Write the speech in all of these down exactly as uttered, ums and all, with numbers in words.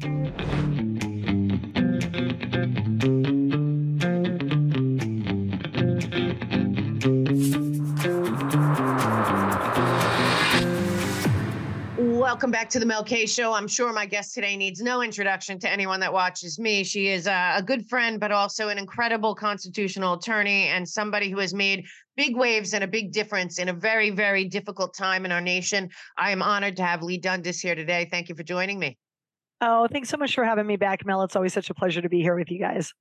Welcome back to the Mel K Show. I'm sure my guest today needs no introduction to anyone that watches me. She is a, a good friend, but also an incredible constitutional attorney and somebody who has made big waves and a big difference in a very, very difficult time in our nation. I am honored to have Leigh Dundas here today. Thank you for joining me. Oh, thanks so much for having me back, Mel. It's always such a pleasure to be here with you guys.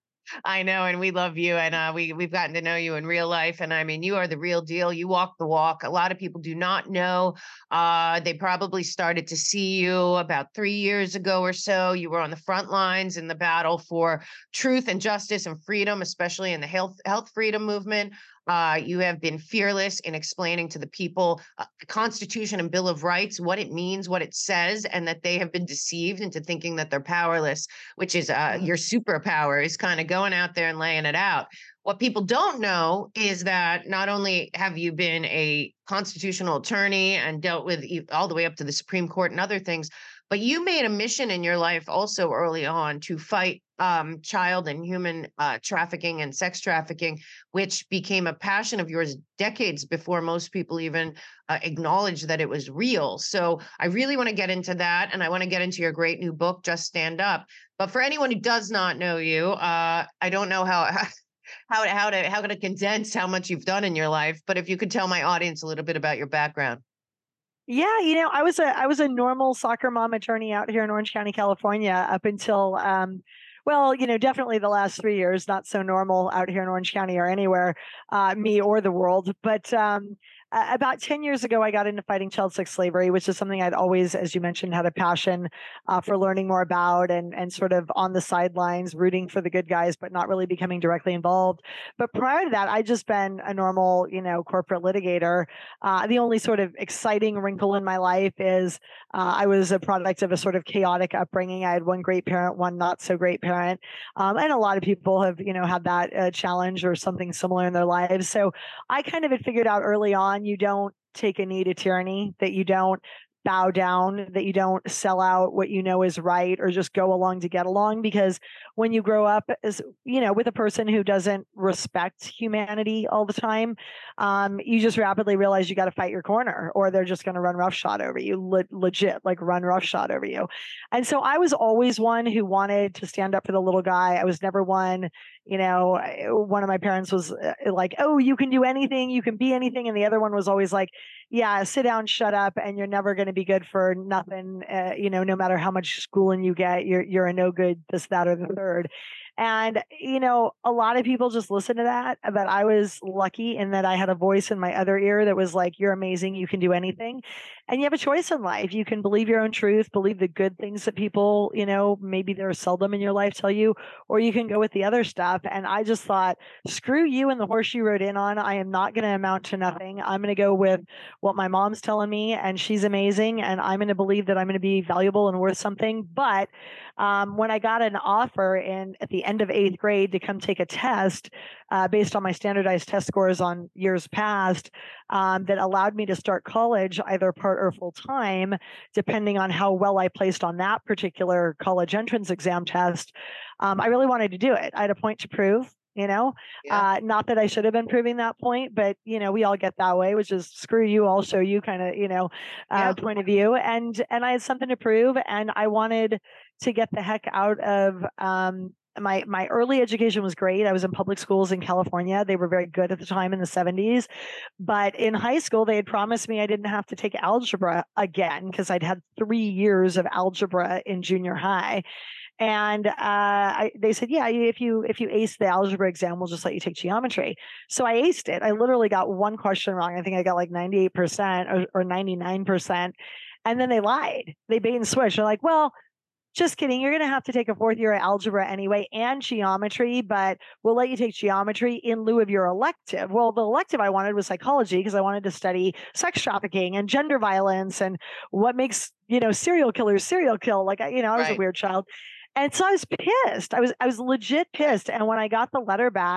I know, and we love you, and uh, we we've gotten to know you in real life, and I mean, you are the real deal. You walk the walk. A lot of people do not know. Uh, they probably started to see you about three years ago or so. You were on the front lines in the battle for truth and justice and freedom, especially in the health health freedom movement. Uh, you have been fearless in explaining to the people uh, the Constitution and Bill of Rights, what it means, what it says, and that they have been deceived into thinking that they're powerless, which is uh, your superpower, is kind of going out there and laying it out. What people don't know is that not only have you been a constitutional attorney and dealt with e- all the way up to the Supreme Court and other things, but you made a mission in your life also early on to fight um, child and human uh, trafficking and sex trafficking, which became a passion of yours decades before most people even uh, acknowledged that it was real. So I really want to get into that, and I want to get into your great new book, Just Stand Up. But for anyone who does not know you, uh, I don't know how how to how to how to condense how much you've done in your life. But if you could tell my audience a little bit about your background. Yeah, you know, I was a I was a normal soccer mom attorney out here in Orange County, California, up until um, well, you know, definitely the last three years. Not so normal out here in Orange County or anywhere, uh, me or the world. But um, uh, about ten years ago, I got into fighting child sex slavery, which is something I'd always, as you mentioned, had a passion uh, for learning more about, and and sort of on the sidelines rooting for the good guys, but not really becoming directly involved. But prior to that, I'd just been a normal, you know, corporate litigator. Uh, the only sort of exciting wrinkle in my life is uh, I was a product of a sort of chaotic upbringing. I had one great parent, one not so great parent, um, and a lot of people have, you know, had that uh, challenge or something similar in their lives. So I kind of had figured out early on, you don't take a knee to tyranny, that you don't bow down, that you don't sell out what you know is right or just go along to get along. Because when you grow up as, you know, with a person who doesn't respect humanity all the time, um, you just rapidly realize you got to fight your corner, or they're just going to run roughshod over you, le- legit, like run roughshod over you. And so I was always one who wanted to stand up for the little guy. I was never one, you know, one of my parents was uh, like, oh, you can do anything, you can be anything. And the other one was always like, yeah, sit down, shut up, and you're never going to be good for nothing. Uh, you know, no matter how much schooling you get, you're you're a no good this, that, or the third. And you know, a lot of people just listen to that. But I was lucky in that I had a voice in my other ear that was like, "You're amazing. You can do anything, and you have a choice in life. You can believe your own truth, believe the good things that people, you know, maybe they're seldom in your life tell you, or you can go with the other stuff." And I just thought, screw you and the horse you rode in on. I am not going to amount to nothing. I'm going to go with what my mom's telling me, and she's amazing, and I'm going to believe that I'm going to be valuable and worth something. But um, when I got an offer in at the end of eighth grade to come take a test uh, based on my standardized test scores on years past, um, that allowed me to start college either part or full time, depending on how well I placed on that particular college entrance exam test, um, I really wanted to do it. I had a point to prove. You know, Yeah. uh, not that I should have been proving that point, but you know, we all get that way, which is screw you, I'll show you kind of, you know, uh, Yeah. point of view. And and I had something to prove, and I wanted to get the heck out of um, my my early education was great. I was in public schools in California. They were very good at the time in the seventies. But in high school, they had promised me I didn't have to take algebra again because I'd had three years of algebra in junior high. And uh, I, they said, yeah, if you if you ace the algebra exam, we'll just let you take geometry. So I aced it. I literally got one question wrong. I think I got like ninety-eight percent or, or ninety-nine percent. And then they lied. They bait and switch. They're like, well, just kidding. You're going to have to take a fourth year of algebra anyway and geometry, but we'll let you take geometry in lieu of your elective. Well, the elective I wanted was psychology because I wanted to study sex trafficking and gender violence and what makes, you know, serial killers serial kill. Like, you know, I was a Right. weird child. And so I was pissed. I was I was legit pissed. And when I got the letter back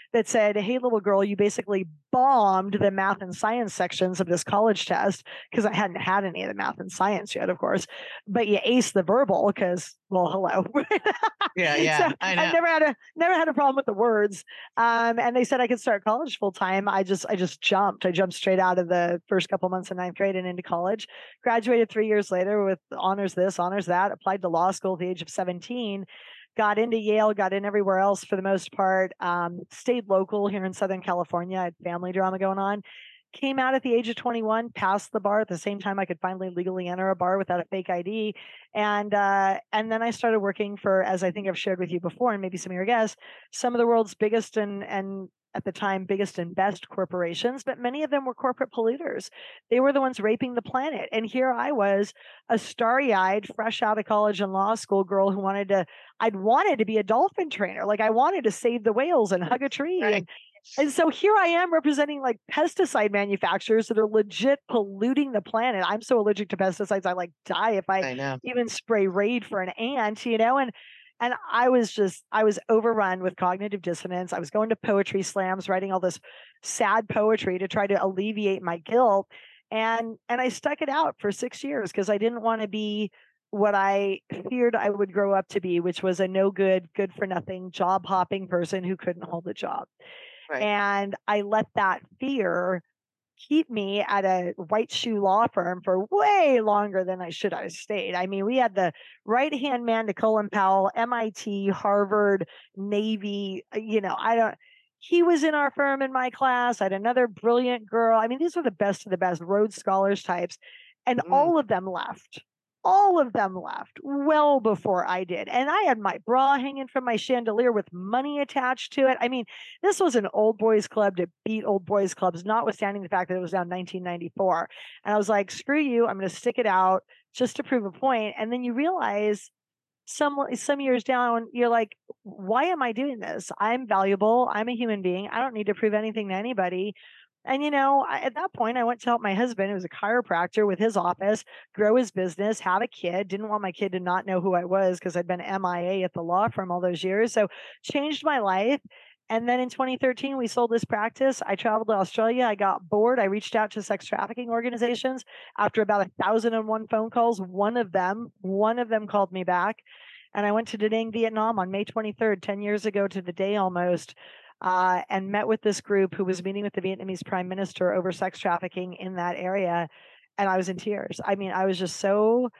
that said, "Hey, little girl, you basically bombed the math and science sections of this college test," because I hadn't had any of the math and science yet, of course, but you aced the verbal because, well, hello. Yeah, So yeah, I I know. never had a never had a problem with the words. Um, and they said I could start college full time. I just I just jumped. I jumped straight out of the first couple months of ninth grade and into college. Graduated three years later with honors this, honors that. Applied to law school at the age of seventeen. Got into Yale, got in everywhere else for the most part. Um, stayed local here in Southern California. I had family drama going on. Came out at the age of twenty-one, passed the bar at the same time I could finally legally enter a bar without a fake I D. And uh, and then I started working for, as I think I've shared with you before, and maybe some of your guests, some of the world's biggest and and at the time biggest and best corporations, but many of them were corporate polluters. They were the ones raping the planet. And here I was, a starry-eyed, fresh out of college and law school girl who wanted to, I'd wanted to be a dolphin trainer. Like I wanted to save the whales and hug a tree. Right. And and so here I am representing like pesticide manufacturers that are legit polluting the planet. I'm so allergic to pesticides, I like die if I I know. even spray Raid for an ant, you know? And and I was just I was overrun with cognitive dissonance. I was going to poetry slams, writing all this sad poetry to try to alleviate my guilt. And and I stuck it out for six years because I didn't want to be what I feared I would grow up to be, which was a no good, good for nothing, job hopping person who couldn't hold a job. Right. And I let that fear keep me at a white shoe law firm for way longer than I should have stayed. I mean, we had the right hand man to Colin Powell, M I T, Harvard, Navy. uh, You know, I don't. He was in our firm in my class. I had another brilliant girl. I mean, these are the best of the best Rhodes Scholars types, and Mm, all of them left. All of them left well before I did. And I had my bra hanging from my chandelier with money attached to it. I mean, this was an old boys club to beat old boys clubs, notwithstanding the fact that it was down nineteen ninety-four. And I was like, screw you, I'm going to stick it out just to prove a point. And then you realize some some years down, you're like, why am I doing this? I'm valuable. I'm a human being. I don't need to prove anything to anybody. And you know, I, at that point, I went to help my husband, who was a chiropractor, with his office, grow his business, have a kid. Didn't want my kid to not know who I was because I'd been M I A at the law firm all those years. So changed my life. And then in twenty thirteen, we sold this practice. I traveled to Australia. I got bored. I reached out to sex trafficking organizations. After about a thousand and one phone calls, one of them, one of them called me back. And I went to Da Nang, Vietnam on May twenty-third, ten years ago to the day almost, uh, and met with this group who was meeting with the Vietnamese prime minister over sex trafficking in that area. And I was in tears. I mean, I was just so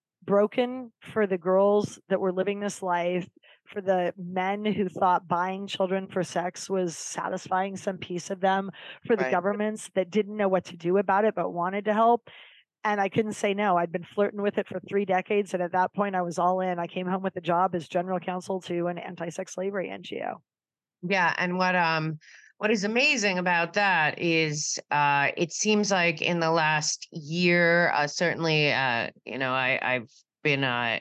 broken for the girls that were living this life, for the men who thought buying children for sex was satisfying some piece of them, for the right. governments that didn't know what to do about it but wanted to help. And I couldn't say no. I'd been flirting with it for three decades. And at that point, I was all in. I came home with a job as general counsel to an anti sex slavery N G O. Yeah, and what um what is amazing about that is uh it seems like in the last year, uh certainly uh you know, I I've been uh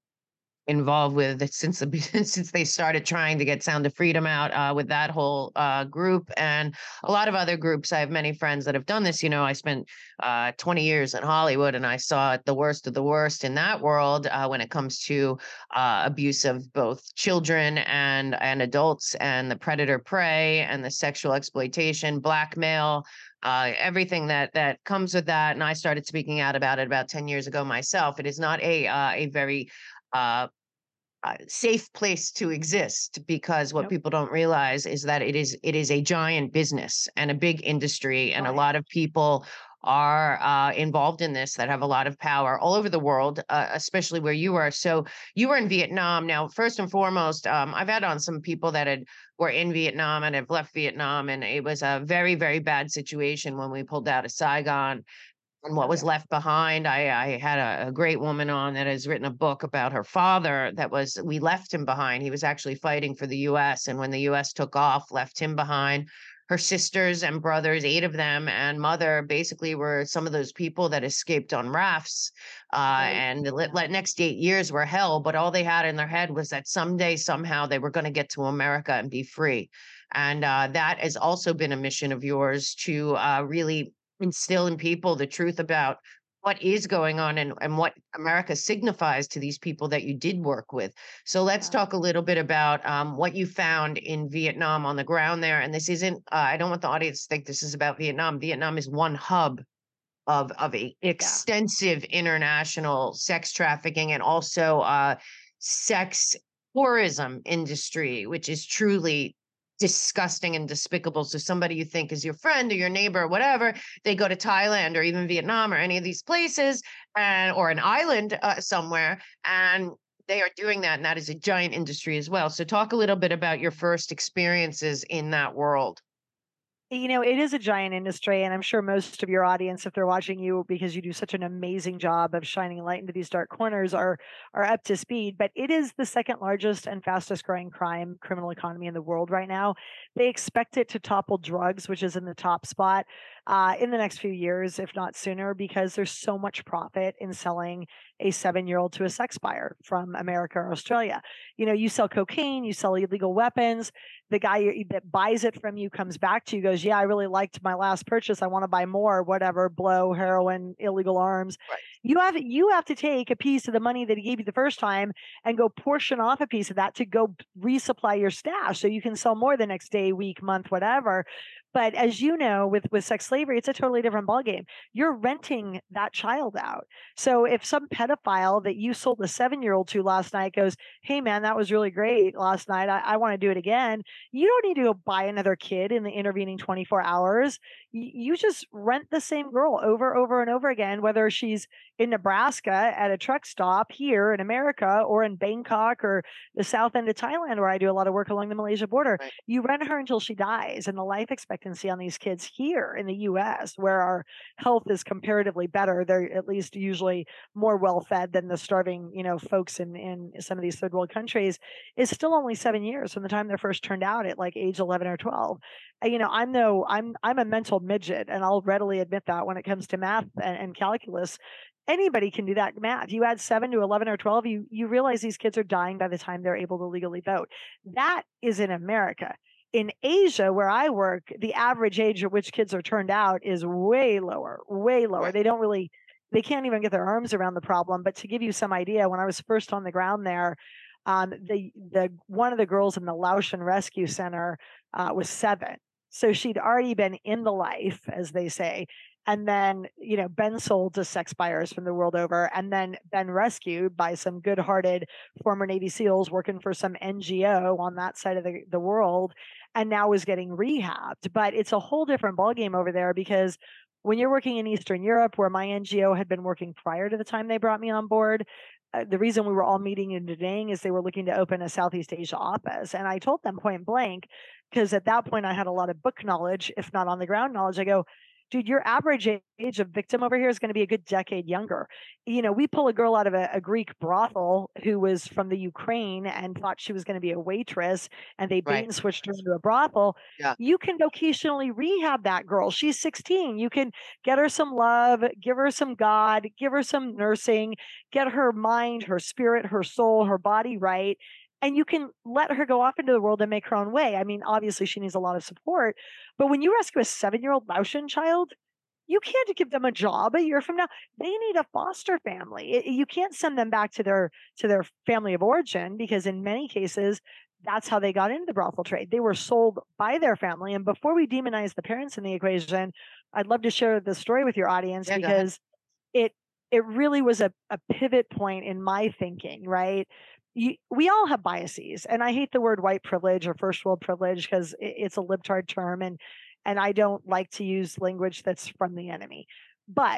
involved with it since the since they started trying to get Sound of Freedom out, uh, with that whole uh, group and a lot of other groups. I have many friends that have done this. You know, I spent uh, twenty years in Hollywood, and I saw the worst of the worst in that world uh, when it comes to uh, abuse of both children and and adults, and the predator prey, and the sexual exploitation, blackmail. Uh, everything that that comes with that, and I started speaking out about it about ten years ago myself. It is not a uh, a very uh, uh, safe place to exist, because what Nope. people don't realize is that it is it is a giant business and a big industry, and a Right. lot of people are uh, involved in this that have a lot of power all over the world, uh, especially where you are. So you were in Vietnam. Now, first and foremost, um, I've had on some people that had were in Vietnam and have left Vietnam, and it was a very, very bad situation when we pulled out of Saigon and what Oh, was yeah. left behind. I, I had a, a great woman on that has written a book about her father. That was, we left him behind. He was actually fighting for the U S. And when the U S took off, left him behind. Her sisters and brothers, eight of them, and mother basically were some of those people that escaped on rafts. Uh, Right. and the le- Yeah. le- next eight years were hell, but all they had in their head was that someday, somehow, they were going to get to America and be free. And uh, that has also been a mission of yours to uh, really instill in people the truth about what is going on and, and what America signifies to these people that you did work with. So let's Yeah. talk a little bit about um, what you found in Vietnam on the ground there. And this isn't, uh, I don't want the audience to think this is about Vietnam. Vietnam is one hub of, of a Yeah. extensive international sex trafficking and also uh, sex tourism industry, which is truly disgusting and despicable. So somebody you think is your friend or your neighbor or whatever, they go to Thailand or even Vietnam or any of these places and or an island uh, somewhere and they are doing that and that is a giant industry as well. So talk a little bit about your first experiences in that world. You know, it is a giant industry, and I'm sure most of your audience, if they're watching you because you do such an amazing job of shining light into these dark corners, are are up to speed. But it is the second largest and fastest growing crime criminal economy in the world right now. They expect it to topple drugs, which is in the top spot, uh, in the next few years, if not sooner, because there's so much profit in selling a seven year old to a sex buyer from America or Australia. You know, you sell cocaine, you sell illegal weapons, the guy you- that buys it from you comes back to you, goes, yeah, I really liked my last purchase, I want to buy more, whatever, blow, heroin, illegal arms. Right. You have you have to take a piece of the money that he gave you the first time and go portion off a piece of that to go resupply your stash so you can sell more the next day, week, month, whatever. But as you know, with with sex slavery, it's a totally different ballgame. You're renting that child out. So if some pedophile that you sold a seven year old to last night goes, hey man, that was really great last night, I, I want to do it again, you don't need to go buy another kid in the intervening twenty-four hours. Y- You just rent the same girl over, over, and over again, whether she's in Nebraska at a truck stop here in America or in Bangkok or the south end of Thailand, where I do a lot of work along the Malaysia border. Right. You rent her until she dies. And the life expectancy on these kids here in the U S, where our health is comparatively better, they're at least usually more well fed than the starving, you know, folks in, in some of these third world countries, is still only seven years from the time they're first turned out at like age eleven or twelve. Uh, You know, I'm no, I'm I'm a mental midget, and I'll readily admit that when it comes to math and, and calculus. Anybody can do that math. You add seven to eleven or twelve, you you realize these kids are dying by the time they're able to legally vote. That is in America. In Asia, where I work, the average age at which kids are turned out is way lower, way lower. Right. They don't really, they can't even get their arms around the problem. But to give you some idea, when I was first on the ground there, um, the the one of the girls in the Laotian Rescue Center uh, was seven, so she'd already been in the life, as they say, and then you know been sold to sex buyers from the world over, and then been rescued by some good-hearted former Navy SEALs working for some N G O on that side of the, the world, and now is getting rehabbed. But it's a whole different ballgame over there because when you're working in Eastern Europe, where my N G O had been working prior to the time they brought me on board, uh, the reason we were all meeting in Da Nang is they were looking to open a Southeast Asia office. And I told them point blank, because at that point I had a lot of book knowledge, if not on the ground knowledge. I go, dude, your average age of victim over here is going to be a good decade younger. You know, we pull a girl out of a, a Greek brothel who was from the Ukraine and thought she was going to be a waitress, and they bait Right. and switched her into a brothel. Yeah. You can vocationally rehab that girl. She's sixteen. You can get her some love, give her some God, give her some nursing, get her mind, her spirit, her soul, her body right. And you can let her go off into the world and make her own way. I mean, obviously, she needs a lot of support. But when you rescue a seven year old Laotian child, you can't give them a job a year from now. They need a foster family. It- you can't send them back to their to their family of origin, because in many cases that's how they got into the brothel trade. They were sold by their family. And before we demonize the parents in the equation, I'd love to share the story with your audience, Yeah. Go ahead. because it it really was a, a pivot point in my thinking, right? You, we all have biases, and I hate the word white privilege or first world privilege because it, it's a libtard term, and and I don't like to use language that's from the enemy. But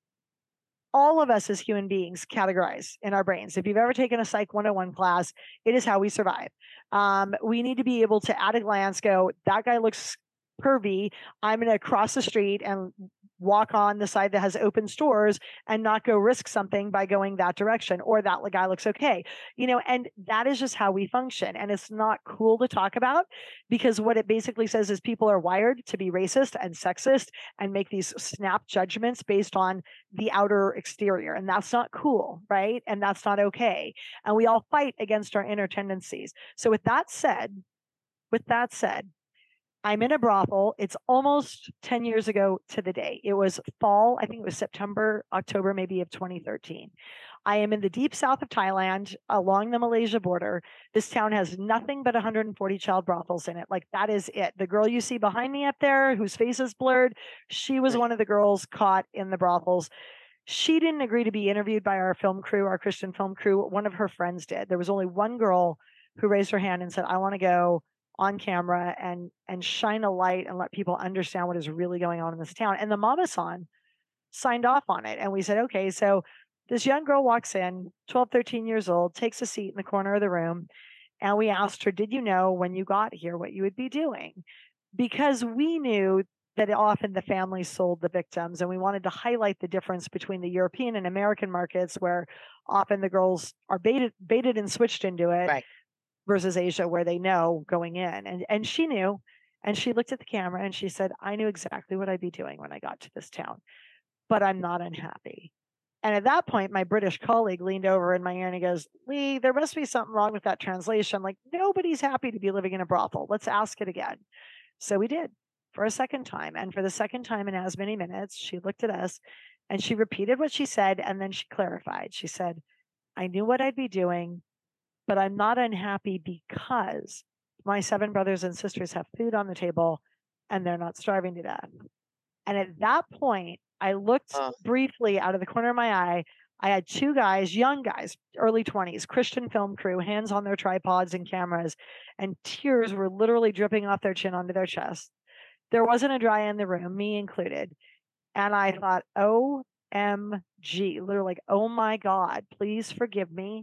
all of us as human beings categorize in our brains. If you've ever taken a Psych one oh one class, it is how we survive. Um, we need to be able to, at a glance, go, that guy looks pervy. I'm going to cross the street and walk on the side that has open stores and not go risk something by going that direction, or that guy looks okay. You know, and that is just how we function. And it's not cool to talk about, because what it basically says is people are wired to be racist and sexist and make these snap judgments based on the outer exterior. And that's not cool, right? And that's not okay. And we all fight against our inner tendencies. So with that said, with that said, I'm in a brothel. It's almost ten years ago to the day. It was fall, I think it was September, October, maybe of twenty thirteen. I am in the deep south of Thailand along the Malaysia border. This town has nothing but one hundred forty child brothels in it. Like, that is it. The girl you see behind me up there, whose face is blurred, she was Right. one of the girls caught in the brothels. She didn't agree to be interviewed by our film crew, our Christian film crew. One of her friends did. There was only one girl who raised her hand and said, I want to go on camera and and shine a light and let people understand what is really going on in this town. And the mama san signed off on it. And we said, okay, so this young girl walks in, twelve, thirteen years old, takes a seat in the corner of the room. And we asked her, did you know when you got here what you would be doing? Because we knew that often the families sold the victims, and we wanted to highlight the difference between the European and American markets, where often the girls are baited, baited and switched into it, Right. versus Asia, where they know going in. And and she knew, and she looked at the camera and she said, I knew exactly what I'd be doing when I got to this town, but I'm not unhappy. And at that point, my British colleague leaned over in my ear and he goes, Lee, there must be something wrong with that translation. Like, nobody's happy to be living in a brothel. Let's ask it again. So we did for a second time. And for the second time in as many minutes, she looked at us and she repeated what she said. And then she clarified. She said, I knew what I'd be doing, but I'm not unhappy because my seven brothers and sisters have food on the table and they're not starving to death. And at that point, I looked Uh, briefly out of the corner of my eye. I had two guys, young guys, early twenties, Christian film crew, hands on their tripods and cameras, and tears were literally dripping off their chin onto their chest. There wasn't a dry eye in the room, me included. And I thought, O M G, literally, like, oh my God, please forgive me.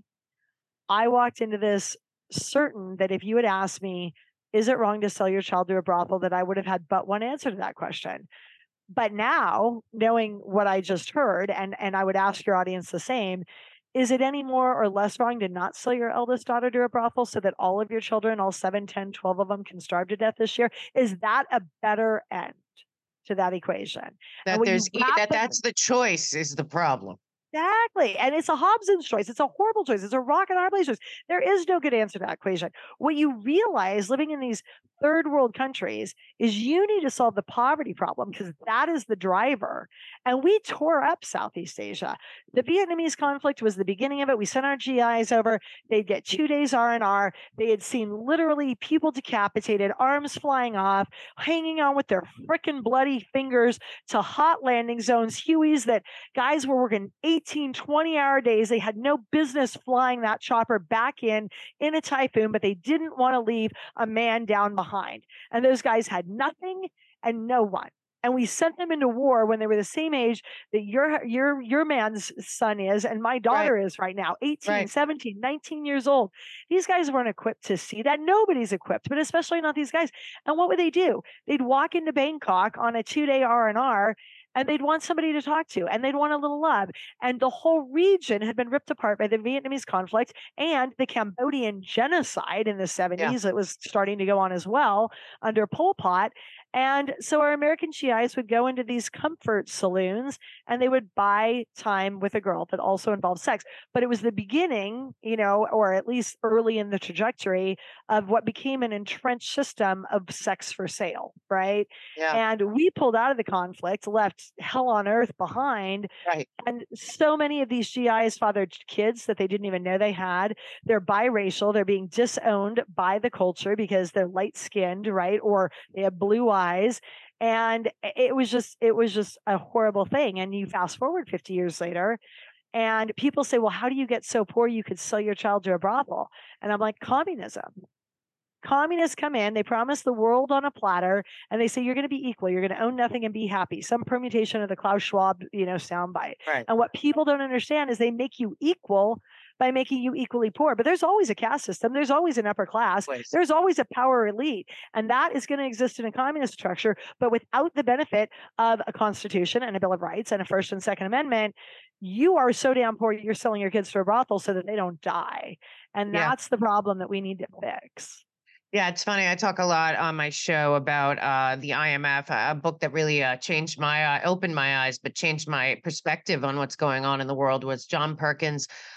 I walked into this certain that if you had asked me, is it wrong to sell your child to a brothel, that I would have had but one answer to that question. But now, knowing what I just heard, and and I would ask your audience the same, is it any more or less wrong to not sell your eldest daughter to a brothel so that all of your children, all seven, ten, twelve of them, can starve to death this year? Is that a better end to that equation? And that what there's you e- wrap that the that's the choice is the problem. Exactly. And it's a Hobson's choice. It's a horrible choice. It's a rock and hard place choice. There is no good answer to that equation. What you realize living in these third world countries is you need to solve the poverty problem, because that is the driver. And we tore up Southeast Asia. The Vietnamese conflict was the beginning of it. We sent our G Is over. They'd get two days R and R. They had seen literally people decapitated, arms flying off, hanging on with their frickin' bloody fingers to hot landing zones, Hueys that guys were working eighteen, twenty hour days. They had no business flying that chopper back in in a typhoon, but they didn't want to leave a man down behind. And those guys had nothing and no one. And we sent them into war when they were the same age that your your your man's son is and my Right. daughter is right now, eighteen, Right. seventeen, nineteen years old. These guys weren't equipped to see that. Nobody's equipped, but especially not these guys. And what would they do? They'd walk into Bangkok on a two-day R and R, and they'd want somebody to talk to, and they'd want a little love. And the whole region had been ripped apart by the Vietnamese conflict and the Cambodian genocide in the Yeah. seventies. It was starting to go on as well under Pol Pot. And so our American G Is would go into these comfort saloons and they would buy time with a girl that also involved sex. But it was the beginning, you know, or at least early in the trajectory of what became an entrenched system of sex for sale, right? Yeah. And we pulled out of the conflict, left hell on earth behind. Right. And so many of these G Is fathered kids that they didn't even know they had. They're biracial. They're being disowned by the culture because they're light skinned, right? Or they have blue eyes. And it was just, it was just a horrible thing. And you fast forward fifty years later, and people say, well, how do you get so poor you could sell your child to a brothel? And I'm like, communism. Communists come in, they promise the world on a platter, and they say you're going to be equal, you're going to own nothing and be happy. Some permutation of the Klaus Schwab, you know, soundbite. Right. And what people don't understand is they make you equal by making you equally poor. But there's always a caste system. There's always an upper class. Always. There's always a power elite. And that is going to exist in a communist structure, but without the benefit of a constitution and a Bill of Rights and a First and Second Amendment. You are so damn poor, you're selling your kids to a brothel so that they don't die. And Yeah. that's the problem that we need to fix. Yeah, it's funny. I talk a lot on my show about uh, the I M F, a book that really uh, changed my, uh, opened my eyes, but changed my perspective on what's going on in the world was John Perkins'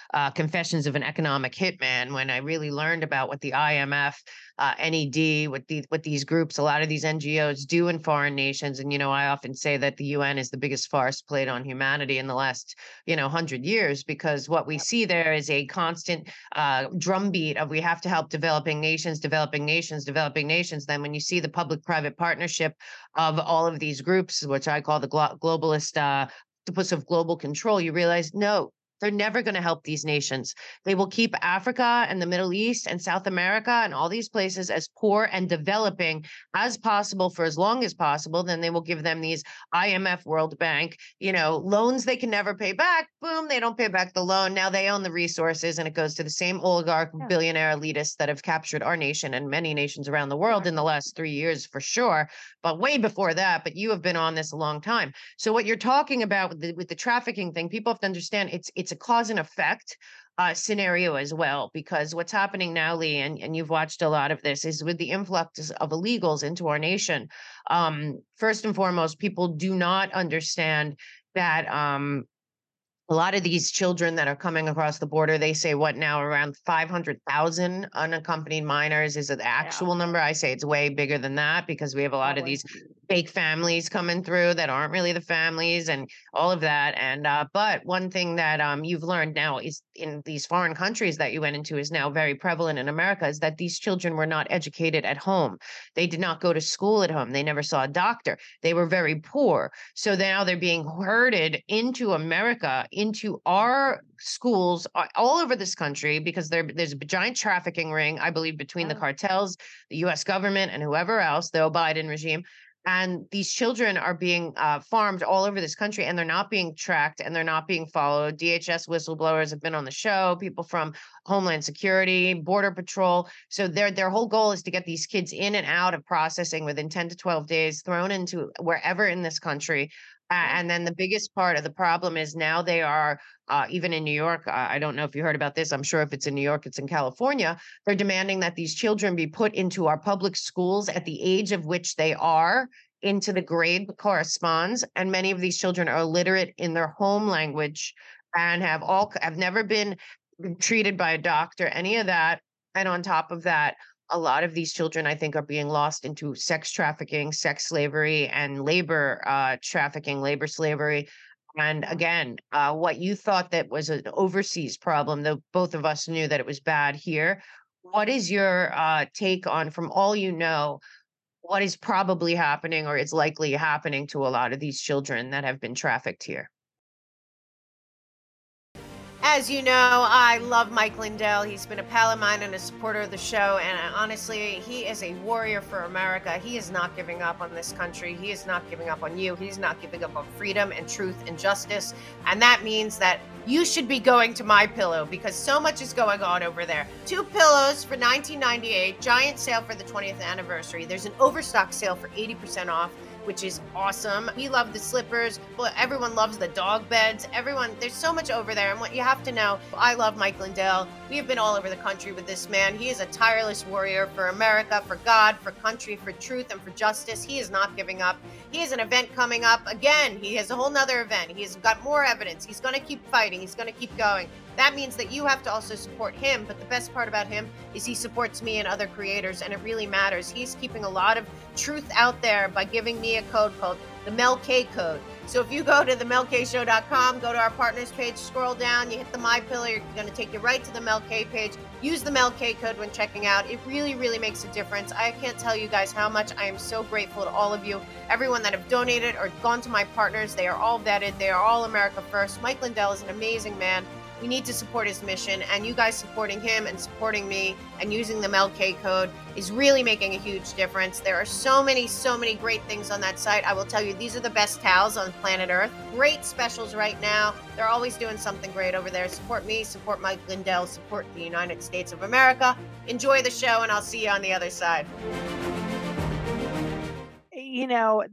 uh, Confessions of an Economic Hitman, when I really learned about what the I M F, uh, N E D, what the what these groups, a lot of these N G Os do in foreign nations. And you know, I often say that the U N is the biggest farce played on humanity in the last you know hundred years, because what we see there is a constant uh, drumbeat of we have to help developing nations, developing nations, developing nations. Then when you see the public-private partnership of all of these groups, which I call the glo- globalist uh, octopus of global control, you realize no, they're never going to help these nations. They will keep Africa and the Middle East and South America and all these places as poor and developing as possible for as long as possible. Then they will give them these I M F, World Bank, you know, loans they can never pay back. Boom, they don't pay back the loan. Now they own the resources, and it goes to the same oligarch, Yeah. billionaire elitists that have captured our nation and many nations around the world in the last three years for sure, but way before that. But you have been on this a long time. So what you're talking about with the, with the trafficking thing, people have to understand it's it's a cause and effect uh, scenario as well, because what's happening now, Lee, and, and you've watched a lot of this, is with the influx of illegals into our nation. Um, first and foremost, people do not understand that um, a lot of these children that are coming across the border, they say what now, around five hundred thousand unaccompanied minors is the actual number. I say it's way bigger than that, because we have a lot of Probably. these fake families coming through that aren't really the families and all of that. And uh, but one thing that um, you've learned now is in these foreign countries that you went into is now very prevalent in America, is that these children were not educated at home. They did not go to school at home. They never saw a doctor. They were very poor. So now they're being herded into America, into our schools uh, all over this country, because there, there's a giant trafficking ring, I believe, between the Oh. cartels, the U S government, and whoever else, the Biden regime. And these children are being uh, farmed all over this country, and they're not being tracked and they're not being followed. D H S whistleblowers have been on the show, people from Homeland Security, Border Patrol. So their their whole goal is to get these kids in and out of processing within ten to twelve days, thrown into wherever in this country. Uh, and then the biggest part of the problem is now they are, uh, even in New York, uh, I don't know if you heard about this. I'm sure if it's in New York, it's in California. They're demanding that these children be put into our public schools at the age of which they are, into the grade that corresponds. And many of these children are illiterate in their home language and have all have never been treated by a doctor, any of that. And on top of that, a lot of these children, I think, are being lost into sex trafficking, sex slavery, and labor uh, trafficking, labor slavery. And again, uh, what you thought that was an overseas problem, though both of us knew that it was bad here. What is your uh, take on, from all you know, what is probably happening or is likely happening to a lot of these children that have been trafficked here? As you know, I love Mike Lindell. He's been a pal of mine and a supporter of the show. And uh, honestly, he is a warrior for America. He is not giving up on this country. He is not giving up on you. He's not giving up on freedom and truth and justice. And that means that you should be going to MyPillow, because so much is going on over there. Two pillows for nineteen ninety-eight, giant sale for the twentieth anniversary. There's an overstock sale for eighty percent off, which is awesome. We love the slippers, but everyone loves the dog beds. Everyone, there's so much over there. And what you have to know, I love Mike Lindell. We have been all over the country with this man. He is a tireless warrior for America, for God, for country, for truth, and for justice. He is not giving up. He has an event coming up. Again, he has a whole nother event. He has got more evidence. He's going to keep fighting. He's going to keep going. That means that you have to also support him. But the best part about him is he supports me and other creators, and it really matters. He's keeping a lot of truth out there by giving me a code called the Mel K code. So if you go to the mel k show dot com, go to our partners page, scroll down, you hit the My Pillow, you're going to take you right to the Mel K page. Use the Mel K code when checking out. It really, really makes a difference. I can't tell you guys how much I am so grateful to all of you, everyone that have donated or gone to my partners. They are all vetted. They are all America first. Mike Lindell is an amazing man. We need to support his mission, and you guys supporting him and supporting me and using the Mel K code is really making a huge difference. There are so many, so many great things on that site. I will tell you, these are the best towels on planet Earth. Great specials right now. They're always doing something great over there. Support me, support Mike Lindell, support the United States of America. Enjoy the show, and I'll see you on the other side. You know, the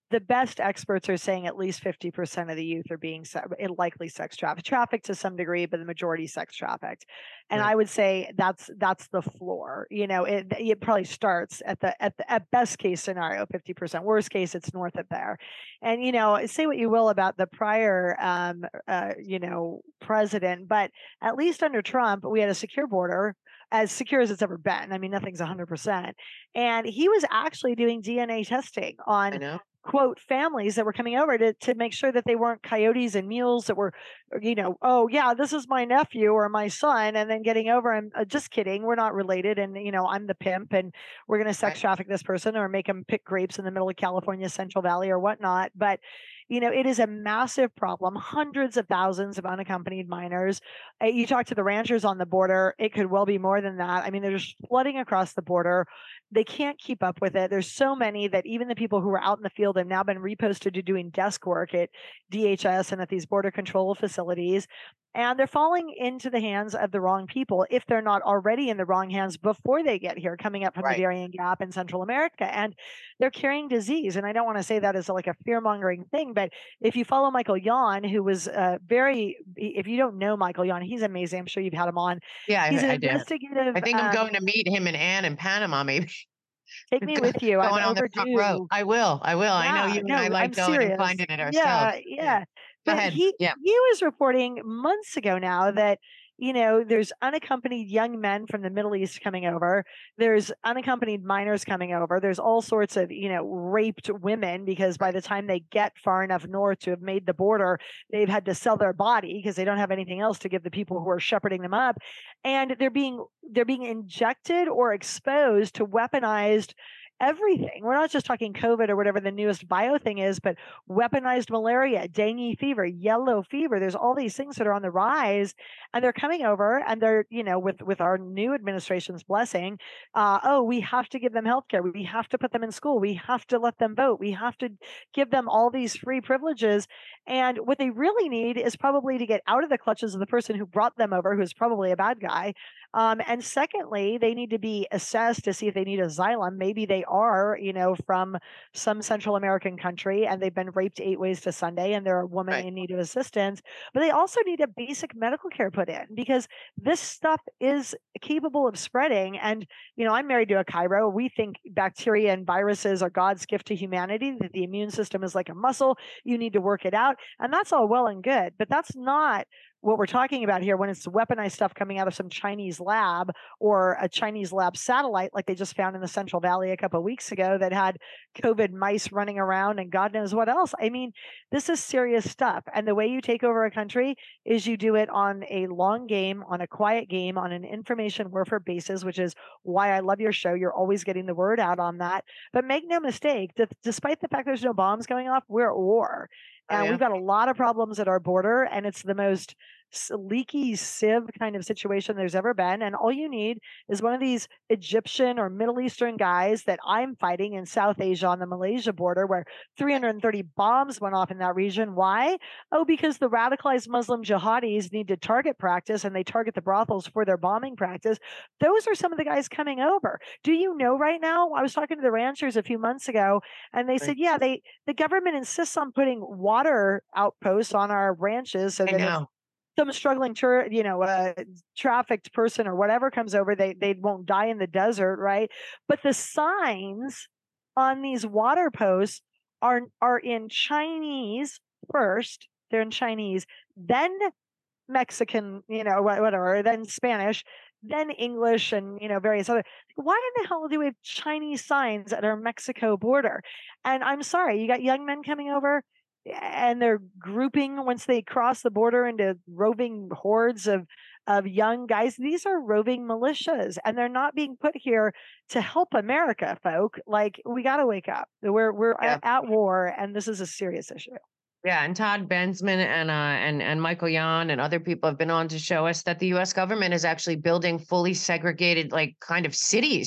the best experts are saying at least fifty percent of the youth are being se- eh, likely sex trafficked, trafficked to some degree, but the majority sex trafficked. And Right. I would say that's that's the floor. You know, it it probably starts at the at the at best case scenario, fifty percent. Worst case, it's north of there. And you know, say what you will about the prior um uh, you know, president, but at least under Trump, we had a secure border, as secure as it's ever been. I mean, nothing's one hundred percent. And he was actually doing D N A testing I on know. quote families that were coming over to to make sure that they weren't coyotes and mules that were, uh, you know, oh yeah, this is my nephew or my son, and then getting over and uh, just kidding, we're not related, and you know, I'm the pimp, and we're going to sex Right. traffic this person or make them pick grapes in the middle of California Central Valley or whatnot. But you know, it is a massive problem. Hundreds of thousands of unaccompanied minors. Uh, you talk to the ranchers on the border, it could well be more than that. I mean, they're just flooding across the border. They can't keep up with it. There's so many that even the people who were out in the field have now been reposted to doing desk work at D H S and at these border control facilities. And they're falling into the hands of the wrong people if they're not already in the wrong hands before they get here, coming up from the Right. Darien Gap in Central America. And they're carrying disease. And I don't want to say that as like a fear mongering thing, but if you follow Michael Yon, who was uh, very, if you don't know Michael Yon, he's amazing. I'm sure you've had him on. Yeah, He's an I, I did. investigative. I think I'm Um, going to meet him and Anne in Panama, maybe. take me with you. I'm Going on the front row. overdue. I will. I will. I know Yeah, you and I no, like I'm going and serious. finding it ourselves. Yeah, Yeah. yeah. Go But ahead. he Yeah. he was reporting months ago now that, you know, there's unaccompanied young men from the Middle East coming over. There's unaccompanied minors coming over. There's all sorts of, you know, raped women because by Right. the time they get far enough north to have made the border, they've had to sell their body because they don't have anything else to give the people who are shepherding them up. And they're being they're being injected or exposed to weaponized everything. We're not just talking COVID or whatever the newest bio thing is, but weaponized malaria, dengue fever, yellow fever. There's all these things that are on the rise, and they're coming over, and they're, you know, with with our new administration's blessing, uh, oh, we have to give them health care. We have to put them in school. We have to let them vote. We have to give them all these free privileges. And what they really need is probably to get out of the clutches of the person who brought them over, who's probably a bad guy. Um, and secondly, they need to be assessed to see if they need asylum. Maybe they are, you know, from some Central American country and they've been raped eight ways to Sunday and they're a woman Right. in need of assistance. But they also need a basic medical care put in because this stuff is capable of spreading. And, you know, I'm married to a chiro. We think bacteria and viruses are God's gift to humanity, that the immune system is like a muscle. You need to work it out. And that's all well and good. But that's not what we're talking about here when it's weaponized stuff coming out of some Chinese lab or a Chinese lab satellite, like they just found in the Central Valley a couple of weeks ago that had COVID mice running around and God knows what else. I mean, this is serious stuff. And the way you take over a country is you do it on a long game, on a quiet game, on an information warfare basis, which is why I love your show. You're always getting the word out on that. But make no mistake, that despite the fact there's no bombs going off, we're at war. Oh, And yeah. we've got a lot of problems at our border, and it's the most s- leaky sieve kind of situation there's ever been. And all you need is one of these Egyptian or Middle Eastern guys that I'm fighting in South Asia on the Malaysia border, where three hundred thirty bombs went off in that region. Why? Oh, because the radicalized Muslim jihadis need to target practice and they target the brothels for their bombing practice. Those are some of the guys coming over. Do you know right now? I was talking to the ranchers a few months ago, and they Right. said, yeah, they the government insists on putting water outposts on our ranches so I that if know. some struggling tour, you know, uh, trafficked person or whatever comes over, they they won't die in the desert, right? But the signs on these water posts are are in Chinese first. They're in Chinese, then Mexican, you know, wha- whatever, then Spanish, then English, and you know, various other. Why in the hell do we have Chinese signs at our Mexico border? And I'm sorry, you got young men coming over, and they're grouping once they cross the border into roving hordes of of young guys. These are roving militias, and they're not being put here to help America, folk. Like we got to wake up. We're we're Yeah. at, at war, and this is a serious issue. Yeah, and Todd Bensman and uh, and and Michael Yon and other people have been on to show us that the U S government is actually building fully segregated, like kind of cities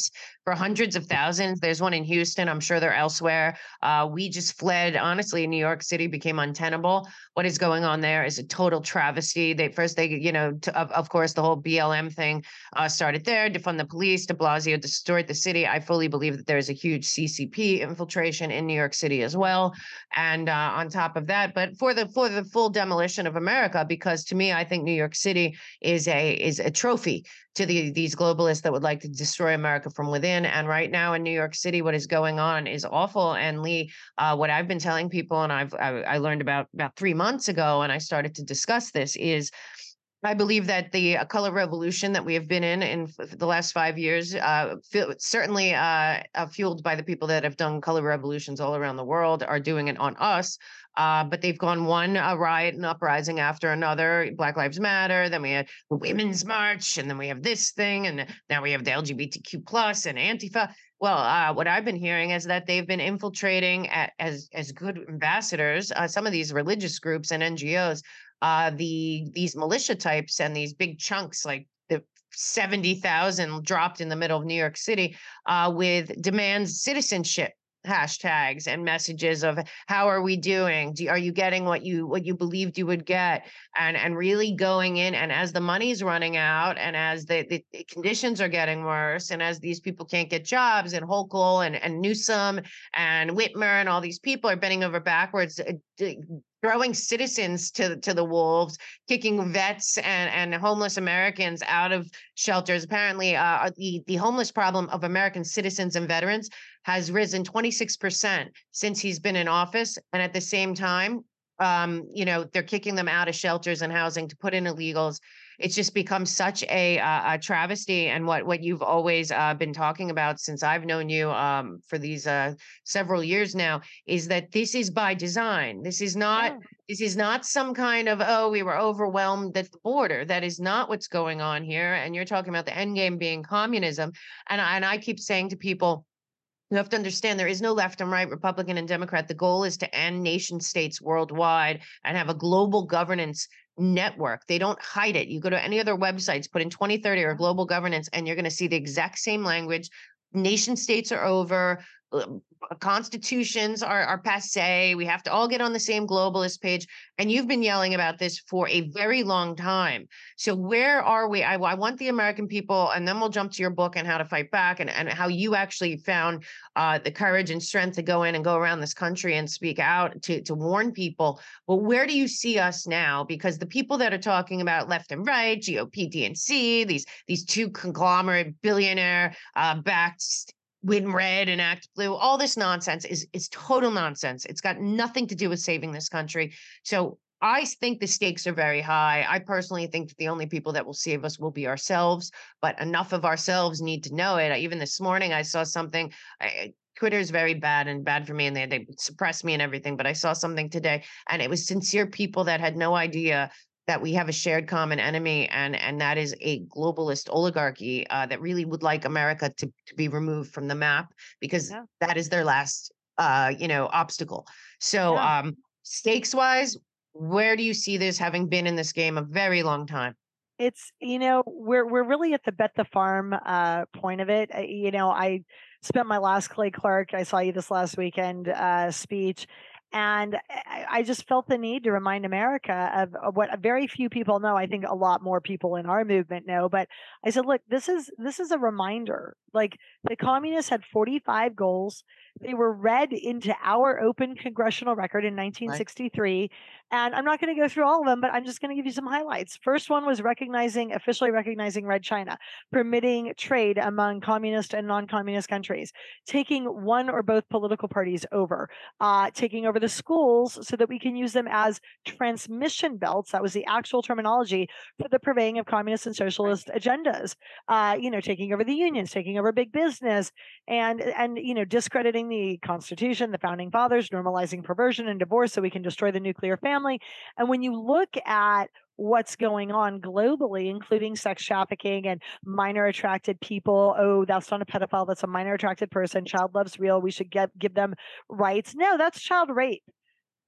for hundreds of thousands. There's one in Houston. I'm sure they're elsewhere. Uh, we just fled. Honestly, New York City became untenable. What is going on there is a total travesty. They first, they, you know, to, of, of course, the whole B L M thing uh, started there. Defund the police. De Blasio destroyed the city. I fully believe that there's a huge C C P infiltration in New York City as well. And uh, on top of that, but for the for the full demolition of America, because to me, I think New York City is a is a trophy to the, these globalists that would like to destroy America from within. And right now in New York City, what is going on is awful. And Lee, uh, what I've been telling people, and I've I, I learned about about three months ago, and I started to discuss this, is I believe that the uh, color revolution that we have been in in f- the last five years, uh, feel, certainly uh, uh, fueled by the people that have done color revolutions all around the world, are doing it on us. Uh, but they've gone one uh, riot and uprising after another. Black Lives Matter. Then we had the Women's March, and then we have this thing, and now we have the L G B T Q plus and Antifa. Well, uh, what I've been hearing is that they've been infiltrating at, as as good ambassadors, uh, some of these religious groups and N G Os, uh, the these militia types and these big chunks like the seventy thousand dropped in the middle of New York City uh, with demands citizenship hashtags and messages of how are we doing? Do, are you getting what you what you believed you would get? And and really going in, and as the money's running out, and as the, the, the conditions are getting worse, and as these people can't get jobs, and Hochul and, and Newsom and Whitmer and all these people are bending over backwards, uh, d- throwing citizens to to the wolves, kicking vets and and homeless Americans out of shelters. Apparently, uh, the the homeless problem of American citizens and veterans has risen twenty-six percent since he's been in office, and at the same time, um, you know, they're kicking them out of shelters and housing to put in illegals. It's just become such a, uh, a travesty. And what what you've always uh, been talking about since I've known you um, for these uh, several years now is that this is by design. This is not. Yeah. This is not some kind of, oh, we were overwhelmed at the border. That is not what's going on here. And you're talking about the end game being communism. And I, and I keep saying to people, you have to understand there is no left and right, Republican and Democrat. The goal is to end nation states worldwide and have a global governance network. They don't hide it. You go to any other websites, put in twenty thirty or global governance, and you're going to see the exact same language. Nation states are over. uh, Constitutions are, are passe. We have to all get on the same globalist page. And you've been yelling about this for a very long time. So where are we? I, I want the American people, and then we'll jump to your book and how to fight back, and, and how you actually found uh, the courage and strength to go in and go around this country and speak out to, to warn people. But where do you see us now? Because the people that are talking about left and right, G O P, D N C, these, these two conglomerate billionaire uh, backed Win Red and Act Blue, all this nonsense is is total nonsense. It's got nothing to do with saving this country. So I think the stakes are very high. I personally think that the only people that will save us will be ourselves, but enough of ourselves need to know it. Even this morning, I saw something. I, Twitter is very bad and bad for me, and they they suppress me and everything. But I saw something today, and it was sincere people that had no idea that we have a shared common enemy, and and that is a globalist oligarchy uh, that really would like America to, to be removed from the map, because Yeah. that is their last uh, you know obstacle. So Yeah. um, stakes wise, where do you see this, having been in this game a very long time? It's, you know, we're we're really at the bet the farm uh point of it. Uh, You know, I spent my last Clay Clark, I saw you this last weekend, uh speech, and I, I just felt the need to remind America of, of what very few people know. I think a lot more people in our movement know, but I said, look, this is this is a reminder. Like, the communists had forty-five goals. They were read into our open congressional record in Right. nineteen sixty-three. And I'm not going to go through all of them, but I'm just going to give you some highlights. First one was recognizing, officially recognizing Red China, permitting trade among communist and non-communist countries, taking one or both political parties over, uh, taking over the schools so that we can use them as transmission belts. That was the actual terminology for the purveying of communist and socialist agendas. Uh, you know, taking over the unions, taking over big business, and and you know, discrediting the Constitution, the founding fathers, normalizing perversion and divorce so we can destroy the nuclear family. And when you look at what's going on globally, including sex trafficking and minor attracted people, oh, that's not a pedophile, that's a minor attracted person. Child love's real. We should get give them rights. No, that's child rape.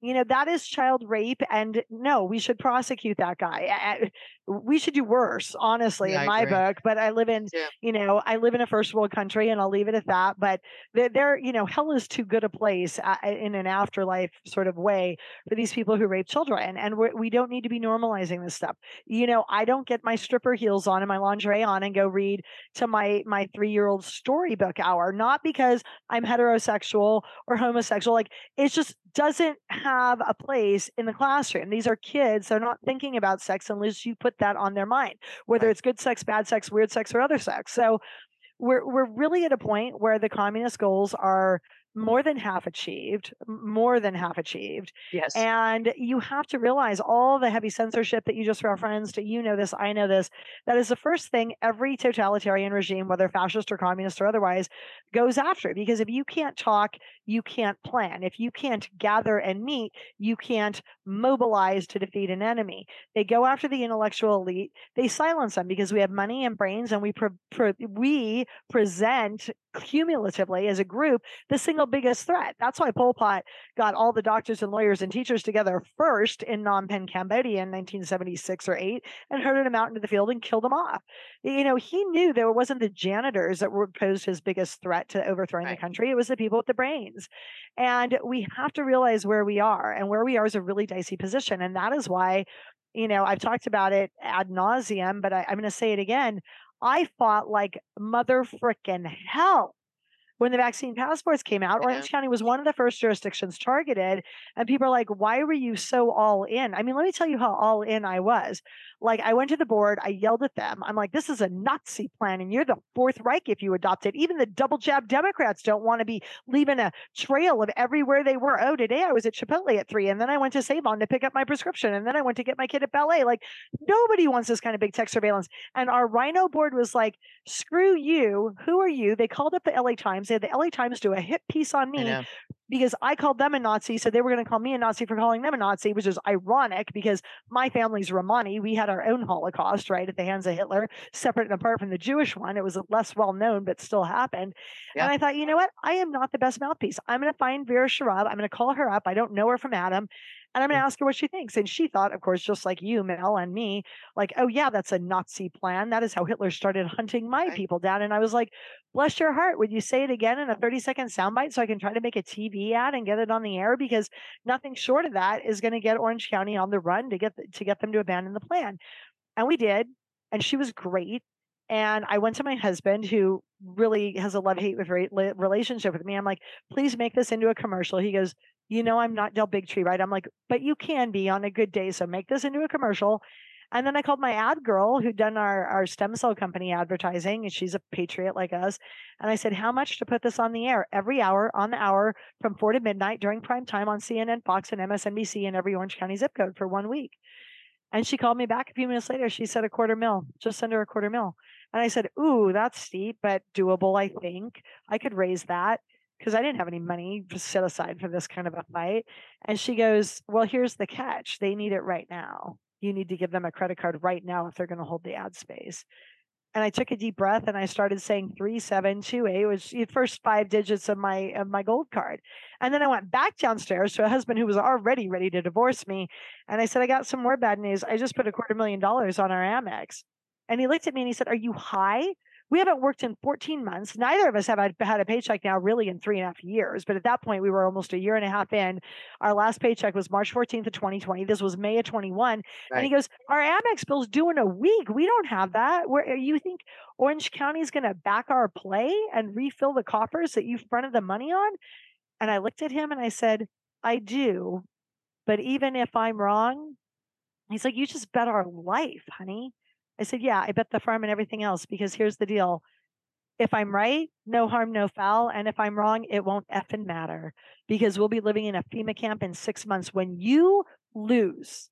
You know, that is child rape. And no, we should prosecute that guy. A- a- We should do worse, honestly, Yeah, in I my agree. book. But I live in, Yeah. you know, I live in a first world country and I'll leave it at that. But there, there you know, hell is too good a place uh, in an afterlife sort of way for these people who rape children. And we're, we don't need to be normalizing this stuff. You know, I don't get my stripper heels on and my lingerie on and go read to my my three year old storybook hour, not because I'm heterosexual or homosexual. Like, it just doesn't have a place in the classroom. These are kids. They're not thinking about sex unless you put that on their mind, whether Right. it's good sex, bad sex, weird sex, or other sex. So we're we're really at a point where the communist goals are more than half achieved, m- more than half achieved. Yes. And you have to realize all the heavy censorship that you just referenced, you know this, I know this, that is the first thing every totalitarian regime, whether fascist or communist or otherwise, goes after. Because if you can't talk, you can't plan. If you can't gather and meet, you can't mobilize to defeat an enemy. They go after the intellectual elite. They silence them because we have money and brains, and we pro- pro- we present cumulatively as a group the single biggest threat. That's why Pol Pot got all the doctors and lawyers and teachers together first in Phnom Penh, Cambodia in nineteen seventy-six or eight and herded them out into the field and killed them off. You know, he knew there wasn't the janitors that were posed his biggest threat to overthrowing the Right. country. It was the people with the brains. And we have to realize where we are, and where we are is a really dicey position. And that is why, you know, I've talked about it ad nauseum, but I, I'm going to say it again. I fought like mother frickin' hell when the vaccine passports came out. I know. Orange County was one of the first jurisdictions targeted. And people are like, why were you so all in? I mean, let me tell you how all in I was. Like, I went to the board, I yelled at them. I'm like, this is a Nazi plan, and you're the Fourth Reich if you adopt it. Even the double jab Democrats don't want to be leaving a trail of everywhere they were. Oh, today I was at Chipotle at three, and then I went to Save On to pick up my prescription, and then I went to get my kid at ballet. Like, nobody wants this kind of big tech surveillance. And our Rhino board was like, screw you. Who are you? They called up the L A Times. They had the L A Times do a hit piece on I me know. because I called them a Nazi. So they were going to call me a Nazi for calling them a Nazi, which is ironic because my family's Romani. We had our own Holocaust, right, at the hands of Hitler, separate and apart from the Jewish one. It was less well known, but still happened. And Yeah. I thought, you know what? I am not the best mouthpiece. I'm going to find Vera Sharab. I'm going to call her up. I don't know her from Adam. And I'm going Mm. to ask her what she thinks. And she thought, of course, just like you, Mel, and me, like, oh, yeah, that's a Nazi plan. That is how Hitler started hunting my Right. people down. And I was like, bless your heart. Would you say it again in a thirty second soundbite so I can try to make a T V ad and get it on the air? Because nothing short of that is going to get Orange County on the run to get the, to get them to abandon the plan. And we did. And she was great. And I went to my husband, who really has a love hate with re- relationship with me. I'm like, please make this into a commercial. He goes, you know, I'm not Del Bigtree, right? I'm like, but you can be on a good day. So make this into a commercial. And then I called my ad girl who'd done our, our stem cell company advertising, and she's a patriot like us. And I said, how much to put this on the air every hour on the hour from four to midnight during prime time on C N N, Fox, and M S N B C in every Orange County zip code for one week? And she called me back a few minutes later. She said a quarter mil, just under a quarter mil. And I said, ooh, that's steep, but doable, I think. I could raise that because I didn't have any money to set aside for this kind of a fight. And she goes, well, here's the catch. They need it right now. You need to give them a credit card right now if they're going to hold the ad space. And I took a deep breath and I started saying three seven two eight, which the first five digits of my of my gold card. And then I went back downstairs to a husband who was already ready to divorce me. And I said, I got some more bad news. I just put a quarter million dollars on our Amex. And he looked at me and he said, are you high? We haven't worked in fourteen months. Neither of us have had, had a paycheck now really in three and a half years. But at that point, we were almost a year and a half in. Our last paycheck was March fourteenth of twenty twenty. This was May of twenty-one. And he Right. goes, our Amex bill's due in a week. We don't have that. Where you think Orange County is going to back our play and refill the coffers that you've fronted the money on? And I looked at him and I said, I do. But even if I'm wrong, he's like, you just bet our life, honey. I said, yeah, I bet the farm and everything else, because here's the deal. If I'm right, no harm, no foul. And if I'm wrong, it won't effing matter, because we'll be living in a FEMA camp in six months. When you lose,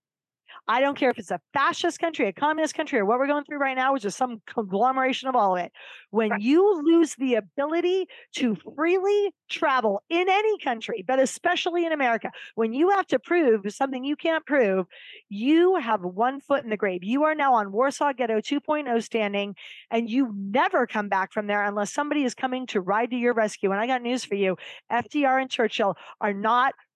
I don't care if it's a fascist country, a communist country, or what we're going through right now, which is some conglomeration of all of it. When Right. you lose the ability to freely travel in any country, but especially in America, when you have to prove something you can't prove, you have one foot in the grave. You are now on Warsaw Ghetto 2.0 standing, and you never come back from there unless somebody is coming to ride to your rescue. And I got news for you. F D R and Churchill are not